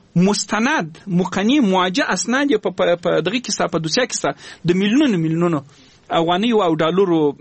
مستند مقنی مواجه اسناد په دغه کې په دوسیه کې د میلیونونو میلیونونو افغاني او ډالرو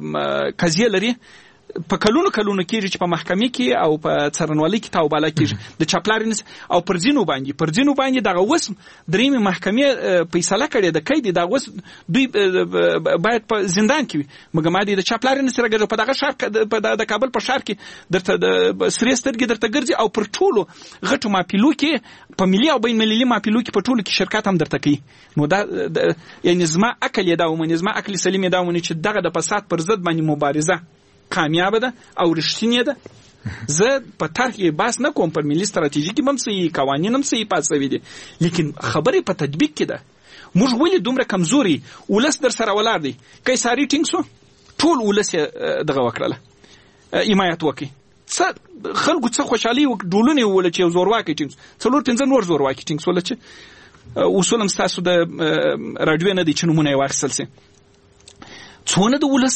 قضیه لري، په کلونو کلونو کېږي چې په محکمې کې او په څارنوالۍ کې تاوباله کېږي د چاپلارینس او پر ځینو باندې پر ځینو باندې دغه وس درېمې محکمې فیصله کړې ده قید دغه وس دوی باید په زندان کې وي. مګر ما دې د چاپلارینس راګرځو په دغه ښار په د کابل په ښار کې درته د سرې سترګې درته ګرځي او پر ټولو غټو ماپیلو کې په ملي او بین المللي ماپیلو کې په ټولو کې شرکت هم درته کوي. نو دا یعنی زما عقل یې دا ومني، زما عقل سلیم یې دا ومني چې دغه د فساد پر ضد باندې مبارزه کامیاب ده او رښتینی ده. زه په طرح بحث نه کوم پر ملي ستراتیژي کې هم صحیح قوانین هم صحیح پاتې دي، لیکن خبرې په تطبیق کې ده. موږ ولې دومره کمزوري ولس در سره ولاړ دی؟ قیصاري ټینګ سو ټول ولس دغه وکړله حمایت وکړي، څه خلکو څه خوشحالي ډولونه ولا چې زورواکي ټینګ څلور پنځه نور زورواکي ټینګ سول چې اصول هم تاسو د راډیو نه دي چې نمونه واخیستل سي. څونه د ولس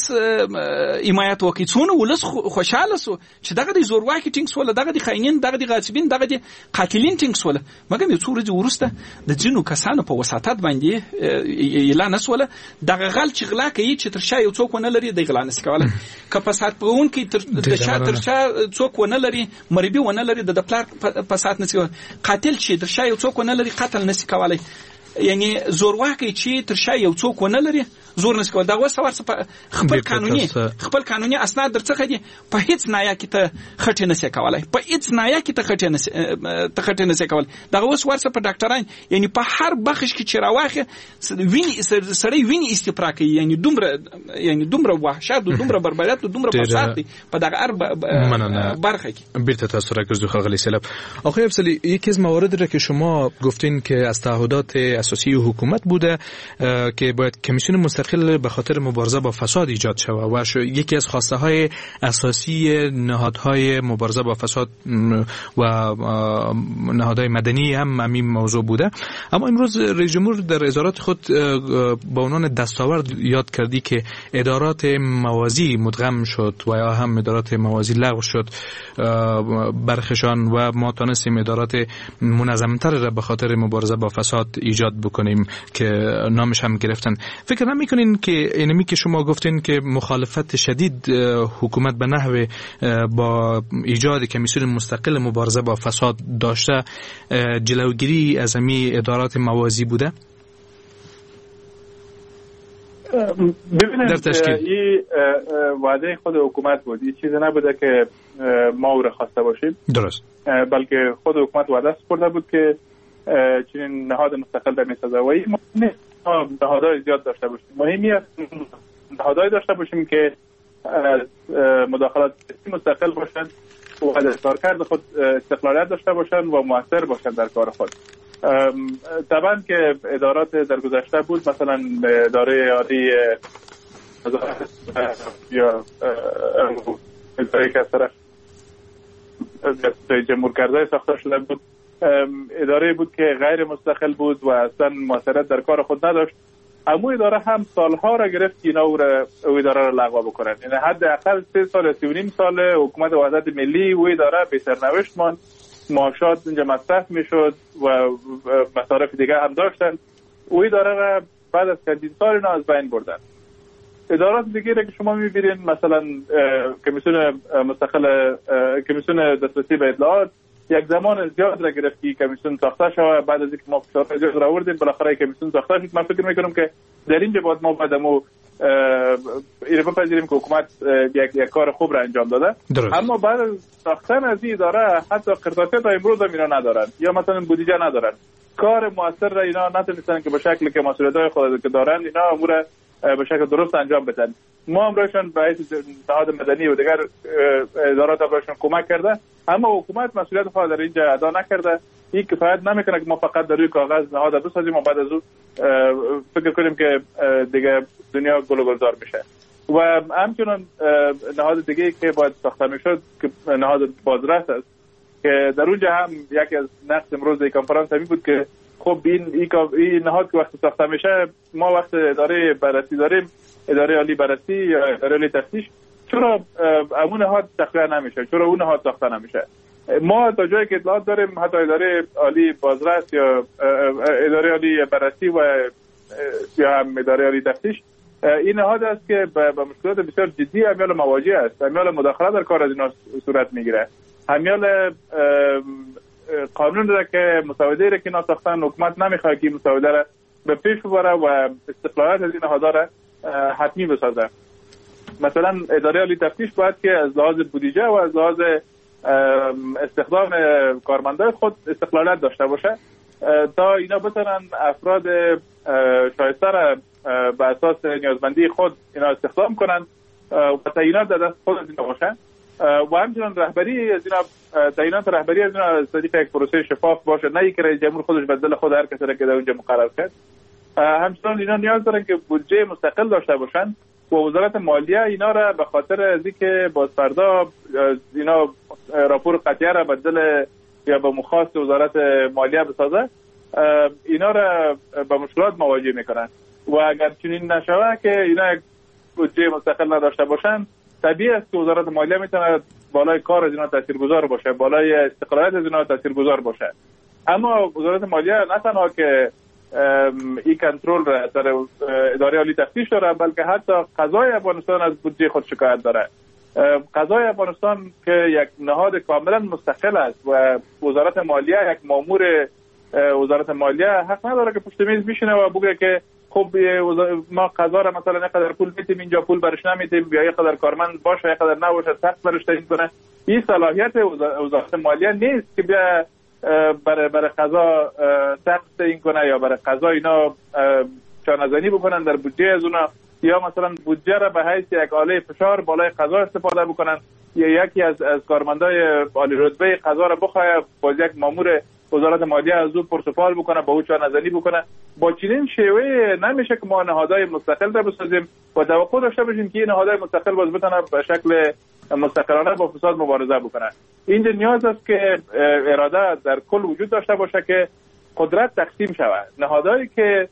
حمایت وکړي، څونه ولس خوشاله سو چې دغه د زورواکي ټینګ سول، دغه د خاینین، دغه د غاصبین، دغه د قاتلین ټینګ سول. مګر یو څو ورځې وروسته د ځینو کسانو په وساتت باندې اعلان وسوله دغه غل چې غلا کوي چې تر شا یو څوک ونه لري د غلا نس کوله، که فساد پهونکي تر د شا تر شا څوک ونه لري، مربي ونه لري، د پلار فساد نس کوله، قاتل چې تر شا یو څوک ونه لري قتل نس کوله. یعنی زورواکي چې تر شا یو څوک ونه لري زور نس کول. دا وسه ورڅ خپل قانوني خپل قانوني اسناد درڅخه دي، په هیڅ نایا کې ته خټه نس کولای، په هیڅ نایا کې ته خټه نس ته خټه نس کول. دا وسه ورڅ په ډاکټران یعنی په هر بخش کې چې راواخه ویني سړی ویني استفرا کوي، یعنی دومره یعنی دومره وحشت و دومره بربریت و دومره فساد په دغه هر برخه کې. بیرته تاسو راګرځو خغلی سلام. آقای افضلی، یکی از مواردی را که شما گفتین که از تعهدات اساسی حکومت بوده که باید کمیسیون مستقل به خاطر مبارزه با فساد ایجاد شود و یکی از خواسته های اساسی نهادهای مبارزه با فساد و نهادهای مدنی هم همین موضوع بوده. اما امروز رئیس جمهور در اظهارات خود با عنوان دستاورد یاد کردی که ادارات موازی مدغم شد و یا هم ادارات موازی لغو شد برخشان و ما تانستیم ادارات منظمتر را به خاطر مبارزه با فساد ایجاد بکنیم که نامش هم گرفتن. فکر نمی‌کنین که اینمی که شما گفتین که مخالفت شدید حکومت به نحو با ایجاد کمیسیون مستقل مبارزه با فساد داشته جلوگیری از همی ادارات موازی بوده؟ ببینید این وعده خود حکومت بود، این چیزی نبوده که ما او را خواسته باشیم. درست. بلکه خود حکومت وعده سپرده بود که چنین نهاد مستقل در میسازه و این مهم نهادهای زیاد داشته باشیم. مهمی است نهادهای داشته باشیم که مداخلات مستقل باشند و در کارکرد خود استقلالیت داشته باشند و موثر باشند در کار خود. طبعا که ادارات در گذشته بود، مثلا اداره عالی یا اداره که از طرف جمهور کرده ساخته شده بود، اداره بود که غیر مستقل بود و اصلا موثریت در کار خود نداشت. اما اداره هم سالها را گرفت که اینا او, را او اداره را لغو بکنن. یعنی حداقل سه سال سی و نیم سال حکومت وحدت ملی او اداره به سرنوشت ماند، معاشات اینجا مصرف میشد و مصارف دیگه هم داشتن. او اداره را بعد از چندین سال اینا از بین بردن. ادارات دیگه را که شما میبینید، مثلا کمیسیون مستقل کمیسیون دسترسی به اطلاعات یک زمان زیاد را گرفت که کمیسیون ساخته شود. بعد از اینکه ما فشار زیاد را آوردیم بالاخره کمیسیون ساخته شد. من فکر میکنم که در اینجا باید ما بعدمو ایره بپذیریم که حکومت یک, یک کار خوب را انجام داده. درست. اما بعد از ساختن از این اداره حتی قرارداد تا امروز هم اینا ندارن یا مثلا بودجه ندارن. کار موثر را اینا نتونستن که به شکلی که مسئولیت‌های خود که دارن اینا امور به شکل درست انجام بدن. ما هم رایشان به حیث نهاد مدنی و دیگر ادارات هم رایشان کمک کرده، اما حکومت مسئولیت خود در اینجا ادا نکرده. این کفایت نمیکنه که ما فقط در روی کاغذ نهاد بسازیم و بعد از اون فکر کنیم که دیگه دنیا گل و گلزار میشه. و همچنان نهاد دیگه که باید ساخته میشد که نهاد بازرس است که در اونجا هم یکی از نقص امروز این کنفرانس همین بود که خب این این نهاد که وقتی ساخته میشه، ما وقت اداره بررسی داریم، اداره عالی بررسی یا اداره عالی تفتیش، چرا اون نهاد تخلیه نمیشه؟ چرا اون نهاد ساخته نمیشه؟ ما تا جایی که اطلاعات داریم حتی اداره عالی بازرس یا اداره عالی بررسی و یا هم اداره عالی تفتیش این نهاد است که با مشکلات بسیار جدی امیال مواجه است. امیال مداخله در کار از اینا صورت میگیره. امیال قانون را که مساوده را که اینا ساختن، حکومت نمیخواد که مساوده را به پیش ببره و استقلالیت از این نهادها را حتمی بسازه. مثلا اداره عالی تفتیش باید که از لحاظ بودجه و از لحاظ استخدام کارمندای خود استقلالیت داشته باشه تا اینا بتونن افراد شایسته را به اساس نیازمندی خود اینا استخدام کنن و تعیینات در دست خود از اینا باشه و همچنان رهبری از اینا تعیینات رهبری از اینا از طریق یک پروسه شفاف باشه، نه اینکه رئیس جمهور خودش بدل خود هر کسی را که در اونجا مقرر کرد. همچنان اینا نیاز دارن که بودجه مستقل داشته باشن و وزارت مالیه اینا را به خاطر از اینکه باز فردا اینا راپور قطعیه را بدل یا به مخواست وزارت مالیه بسازه، اینا را به مشکلات مواجه میکنن و اگر چنین نشوه که اینا یک بودجه مستقل نداشته باشن، طبیعی است که وزارت مالیه میتونه بالای کار از اینا تاثیرگذار باشه، بالای استقلالیت از اینا تاثیرگذار باشه. اما وزارت مالیه نه تنها که این کنترل را در اداره عالی تفتیش داره، بلکه حتی قضای افغانستان از بودجه خود شکایت داره. قضای افغانستان که یک نهاد کاملا مستقل است و وزارت مالیه یک مامور وزارت مالیه حق نداره که پشت میز بشینه و بگه که خب ما قضا را مثلا اینقدر پول میتیم اینجا پول برش نمیتیم یا اینقدر کارمند باشه اینقدر نباشه سخت برش تعیین کنه. این صلاحیت وزارت مالیه نیست که بیا برای برای قضا سخت تعیین کنه یا برای قضا اینا چانه‌زنی بکنن در بودجه از اونا، یا مثلا بودجه را به حیث یک آله فشار بالای قضا استفاده بکنن یا یکی از از کارمندای عالی رتبه قضا را بخواد با یک مامور وزارت مالیه از او پرسپال بکنه، با او چانه‌زنی بکنه. با چنین شیوه نمیشه که ما نهادهای مستقل را بسازیم و توقع داشته باشیم که این نهادهای مستقل باز بتونه به شکل مستقلانه با فساد مبارزه بکنه. اینجا نیاز است که اراده در کل وجود داشته باشه که قدرت تقسیم شود. نهادهایی که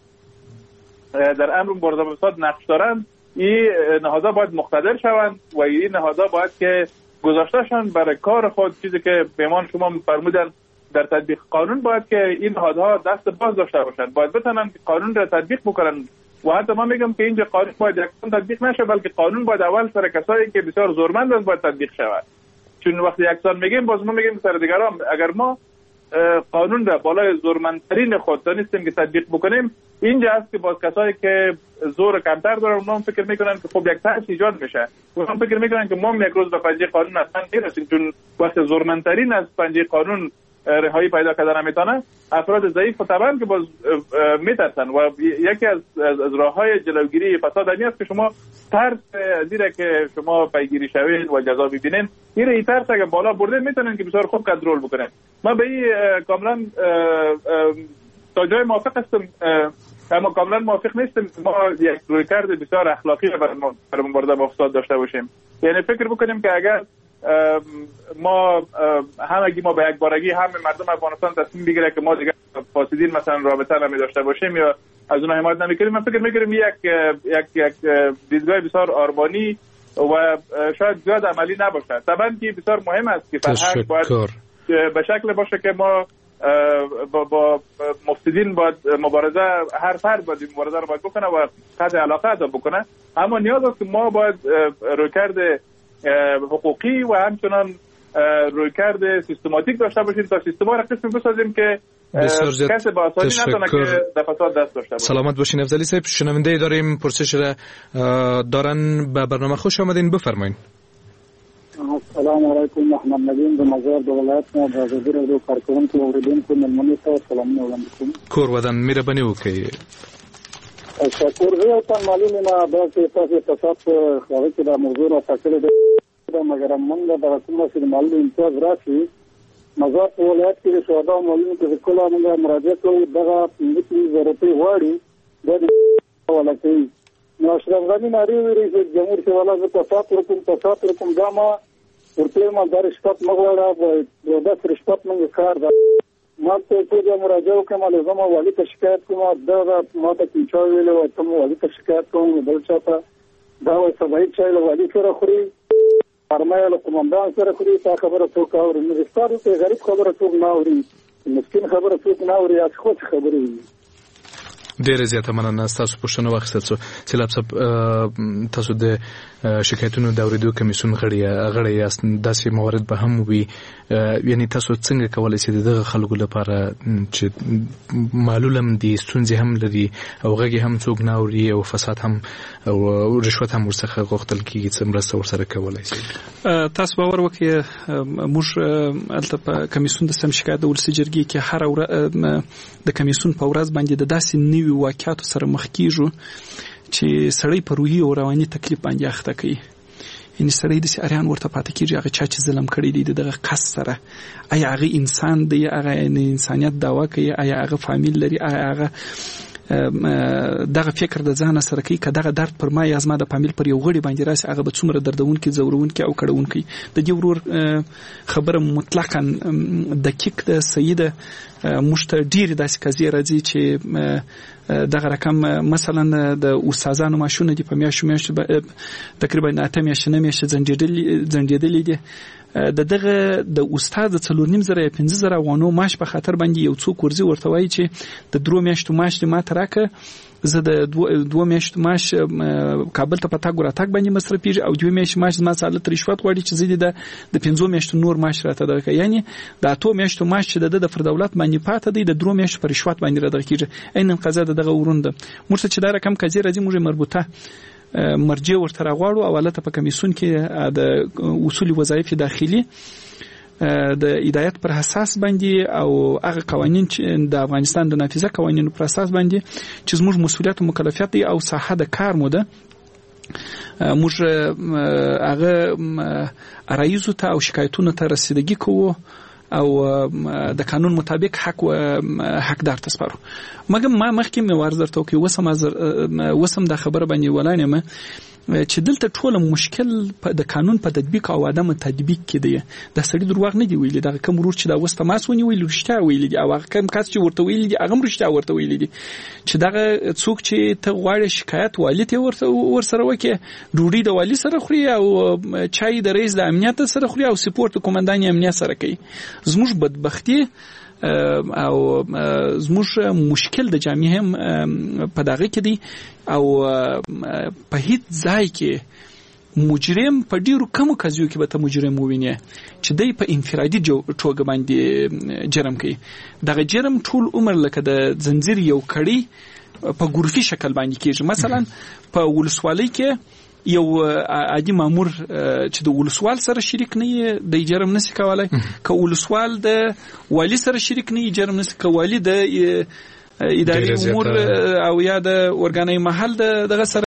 در امر مبارزه با فساد نقش دارن، این نهادها باید مقتدر شوند و این نهادها باید که گذاشتهشان برای کار خود، چیزی که پیمان شما فرمودن در تطبیق قانون، باید که این نهادها دست باز داشته باشن، باید بتونن قانون را تطبیق بکنن. و حتی ما میگم که اینجا قانون باید یکسان تطبیق نشه، بلکه قانون باید اول سر کسایی که بسیار زورمند است باید تطبیق شود. چون وقتی یکسان میگیم باز ما میگیم سر دیگران. اگر ما قانون را بالای زورمندترین خود دانستیم که تطبیق بکنیم، اینجا است که باز کسایی که زور کمتر دارن اونها فکر میکنن که خب یک تاثیر ایجاد میشه، اونها فکر میکنن که ما یک روز به پنجه قانون اصلا نرسیم، چون وقتی زورمندترین از پنجه قانون رهایی پیدا کردن نمیتونه، افراد ضعیف و طبعا که باز میترسن و یکی از از راههای جلوگیری فساد این است که شما ترس دیره که شما پیگیری شوید و جزا ببینین، این این ترس اگه بالا برده میتونن که بسیار خوب کنترل بکنن. من به این کاملا تا جای موافق هستم، اما کاملا موافق نیستم ما یک رویکرد بسیار اخلاقی برای مبارزه با فساد داشته باشیم. یعنی فکر بکنیم که اگر ما همگی ما به یک بارگی همه مردم افغانستان تصمیم بگیره که ما دیگه فاسدین مثلا رابطه نمی داشته باشیم یا از اونها حمایت نمیکنیم، من فکر میکنم یک یک یک دیدگاه بسیار آرمانی و شاید زیاد عملی نباشه. طبعا که بسیار مهم است که فرهنگ باید به شکل باشه که ما با, با مفسدین باید مبارزه، هر فرد باید مبارزه رو باید بکنه و قطع علاقه ادا بکنه، اما نیاز است که ما باید رویکرد حقوقی و همچنان رویکرد سیستماتیک داشته باشیم تا سیستما را قسم بسازیم که کسی با آسانی نتونه که در فساد دست داشته باشه. سلامت باشین افضلی صاحب. شنونده داریم پرسش را دارن، به برنامه خوش آمدین، بفرمایید. السلام علیکم. محمد ندیم د مزار د ولایت نه د ازادي راډیو کارکونکو اوریدونکو ملمنو ته سلامونه وړاندې کوم. کور ودان مهرباني وکړئ. شکر زه ته معلومه نه دا چې تاسو فساد خو چې دا موضوع را تکړه ده، مګر موږ د کومه چې معلومه امتیاز راشي مزار په ولایت کې شهدا معلومه چې کله موږ مراجعه کوو دغه پنځه زره روپۍ غواړي د ولکې نو اشرف غنی ناری رئیس جمهور سے والا زه فساد رقم فساد رقم جامه ورته ما در شپت مغواړه د داس رشپت موږ کار ده ما ته چې مراجعه کوم لازم والی ته شکایت کوم دا ما ته چې ویل او ته والی ته شکایت کوم بل چاته دا وایي سبای چې والی سره خوري فرمایله قومندان سره خوري تا خبره څوک اوري نو ستاسو ته غریب خبره څوک نه اوري، مسکین خبره څوک نه اوري، از خو خبرې ډیره زیاته مننه. تاسو پوښتنه واخیستل چې لابسه تاسو د شکایتونو د اوریدو کمیسیون غړي غړي یاست، داسې موارد به هم وي، یعنی تاسو څنګه کولای شئ دغه خلکو لپاره چې معلوم دي ستونزې هم لري او غږی هم څوک نه اوري او فساد هم او رشوت هم ورڅخه غوښتل کیږي چې مرسته ورسره کولای شي؟ تاسو باور وکړئ موږ البته په کمیسیون د سم شکایت د ولسي جرګې کې هر ورځ د کمیسیون په ورځ باندې د داسې نوي واقعاتو سره مخ کیږو چې سړی په روحي او رواني تکلیف باندې اخته کوي. یعنی سړی د سیاریان ورته پاتې کیږي هغه چا چې ظلم کړی دی دغه قص سره، آیا هغه انسان دی، هغه انسانیت دعوا کوي، آیا هغه فامیل لري، آیا هغه دغه فکر د ځان سره کوي که دغه درد پر ما یا زما د فامیل پر یو غړي باندې راسي هغه به څومره دردونکي ځورونکي او کړونکي. د دې ورور خبره مطلقاً دقیق ده، صحیح ده. موږ ته ډېرې داسې قضیې راځي چې دغه رقم مثلا د استادانو معاشونه دي په میاشتو میاشتو تقریبا اته میاشتې نه میاشتې ځنډېدلي دي. د دغه د استاد څلور نیم زره یا پنځه زره افغانو معاش په خاطر باندې یو څوک ورځي ورته وایي چې د درو میاشتو معاش دې ماته راکړه، زه د دوه میاشتو معاش کابل ته په تګ ورتګ باندې مصرفېږي او دوه میاشتې معاش زما څخه هلته رشوت غواړي چې زه دې د پنځو میاشتو نور معاش راته درکړه. یعنې د اتو میاشتو معاش چې د ده د فردولت باندې پاته دی د درو میاشتو په رشوت باندې راته کېږي. عیناً قضا د دغه ورون ده. موږ ته چې دا رقم قضیې راځي موږ مربوطه مرجع ورته راغواړو او البته په کمیسیون کې د اصول وظایف داخلي د هدایت پر اساس باندې او هغه قوانین چې د افغانستان د نافذه قوانینو پر اساس باندې چې زموږ مسؤلیت او مکلفیت دی او ساحه د کار مو ده، موږ هغه عرایضو ته او شکایتونو ته رسیدګي کوو او د قانون مطابق حق و حقدار ته سپارو. مګر ما مخکې مې ورز درته وکړ وسم وسم د خبره باندې ولانه چې دلته ټول مشکل د قانون په تطبیق او عدم تطبیق کې دی. د سړي دروغ نه دی ویلي، دا کوم ورور چې دا وسته ماسونی ویل رښتیا ویلي دي او هغه کوم کس چې ورته ویلي دي هغه رښتیا ورته ویلي دي چې دغه څوک چې ته غواړې شکایت والی ته ورته ورسره وکړي، ډوډۍ د والی سره خوري او چای د رئیس د امنیت سره خوري او سپورت کمانډان امنیت سره کوي. زموږ بدبختی او زموږ مشکل د جامعه هم په دغه کې دی او په هیڅ ځای کې مجرم په ډیرو کمو قضیو کې به ته مجرم ووینې چې دی په انفرادي توګه باندې جرم کوي. دغه جرم ټول عمر لکه د زنجیر یو کړي په ګروپي شکل باندې کېږي. مثلا په ولسوالۍ کې یو عادي مامور چې د ولسوال سره شریک نه دی جرم نسی کولای، که ولسوال د والی سره شریک نه جرم نسی کولای، د اداري امور او یا د اورګاني محل دغه سره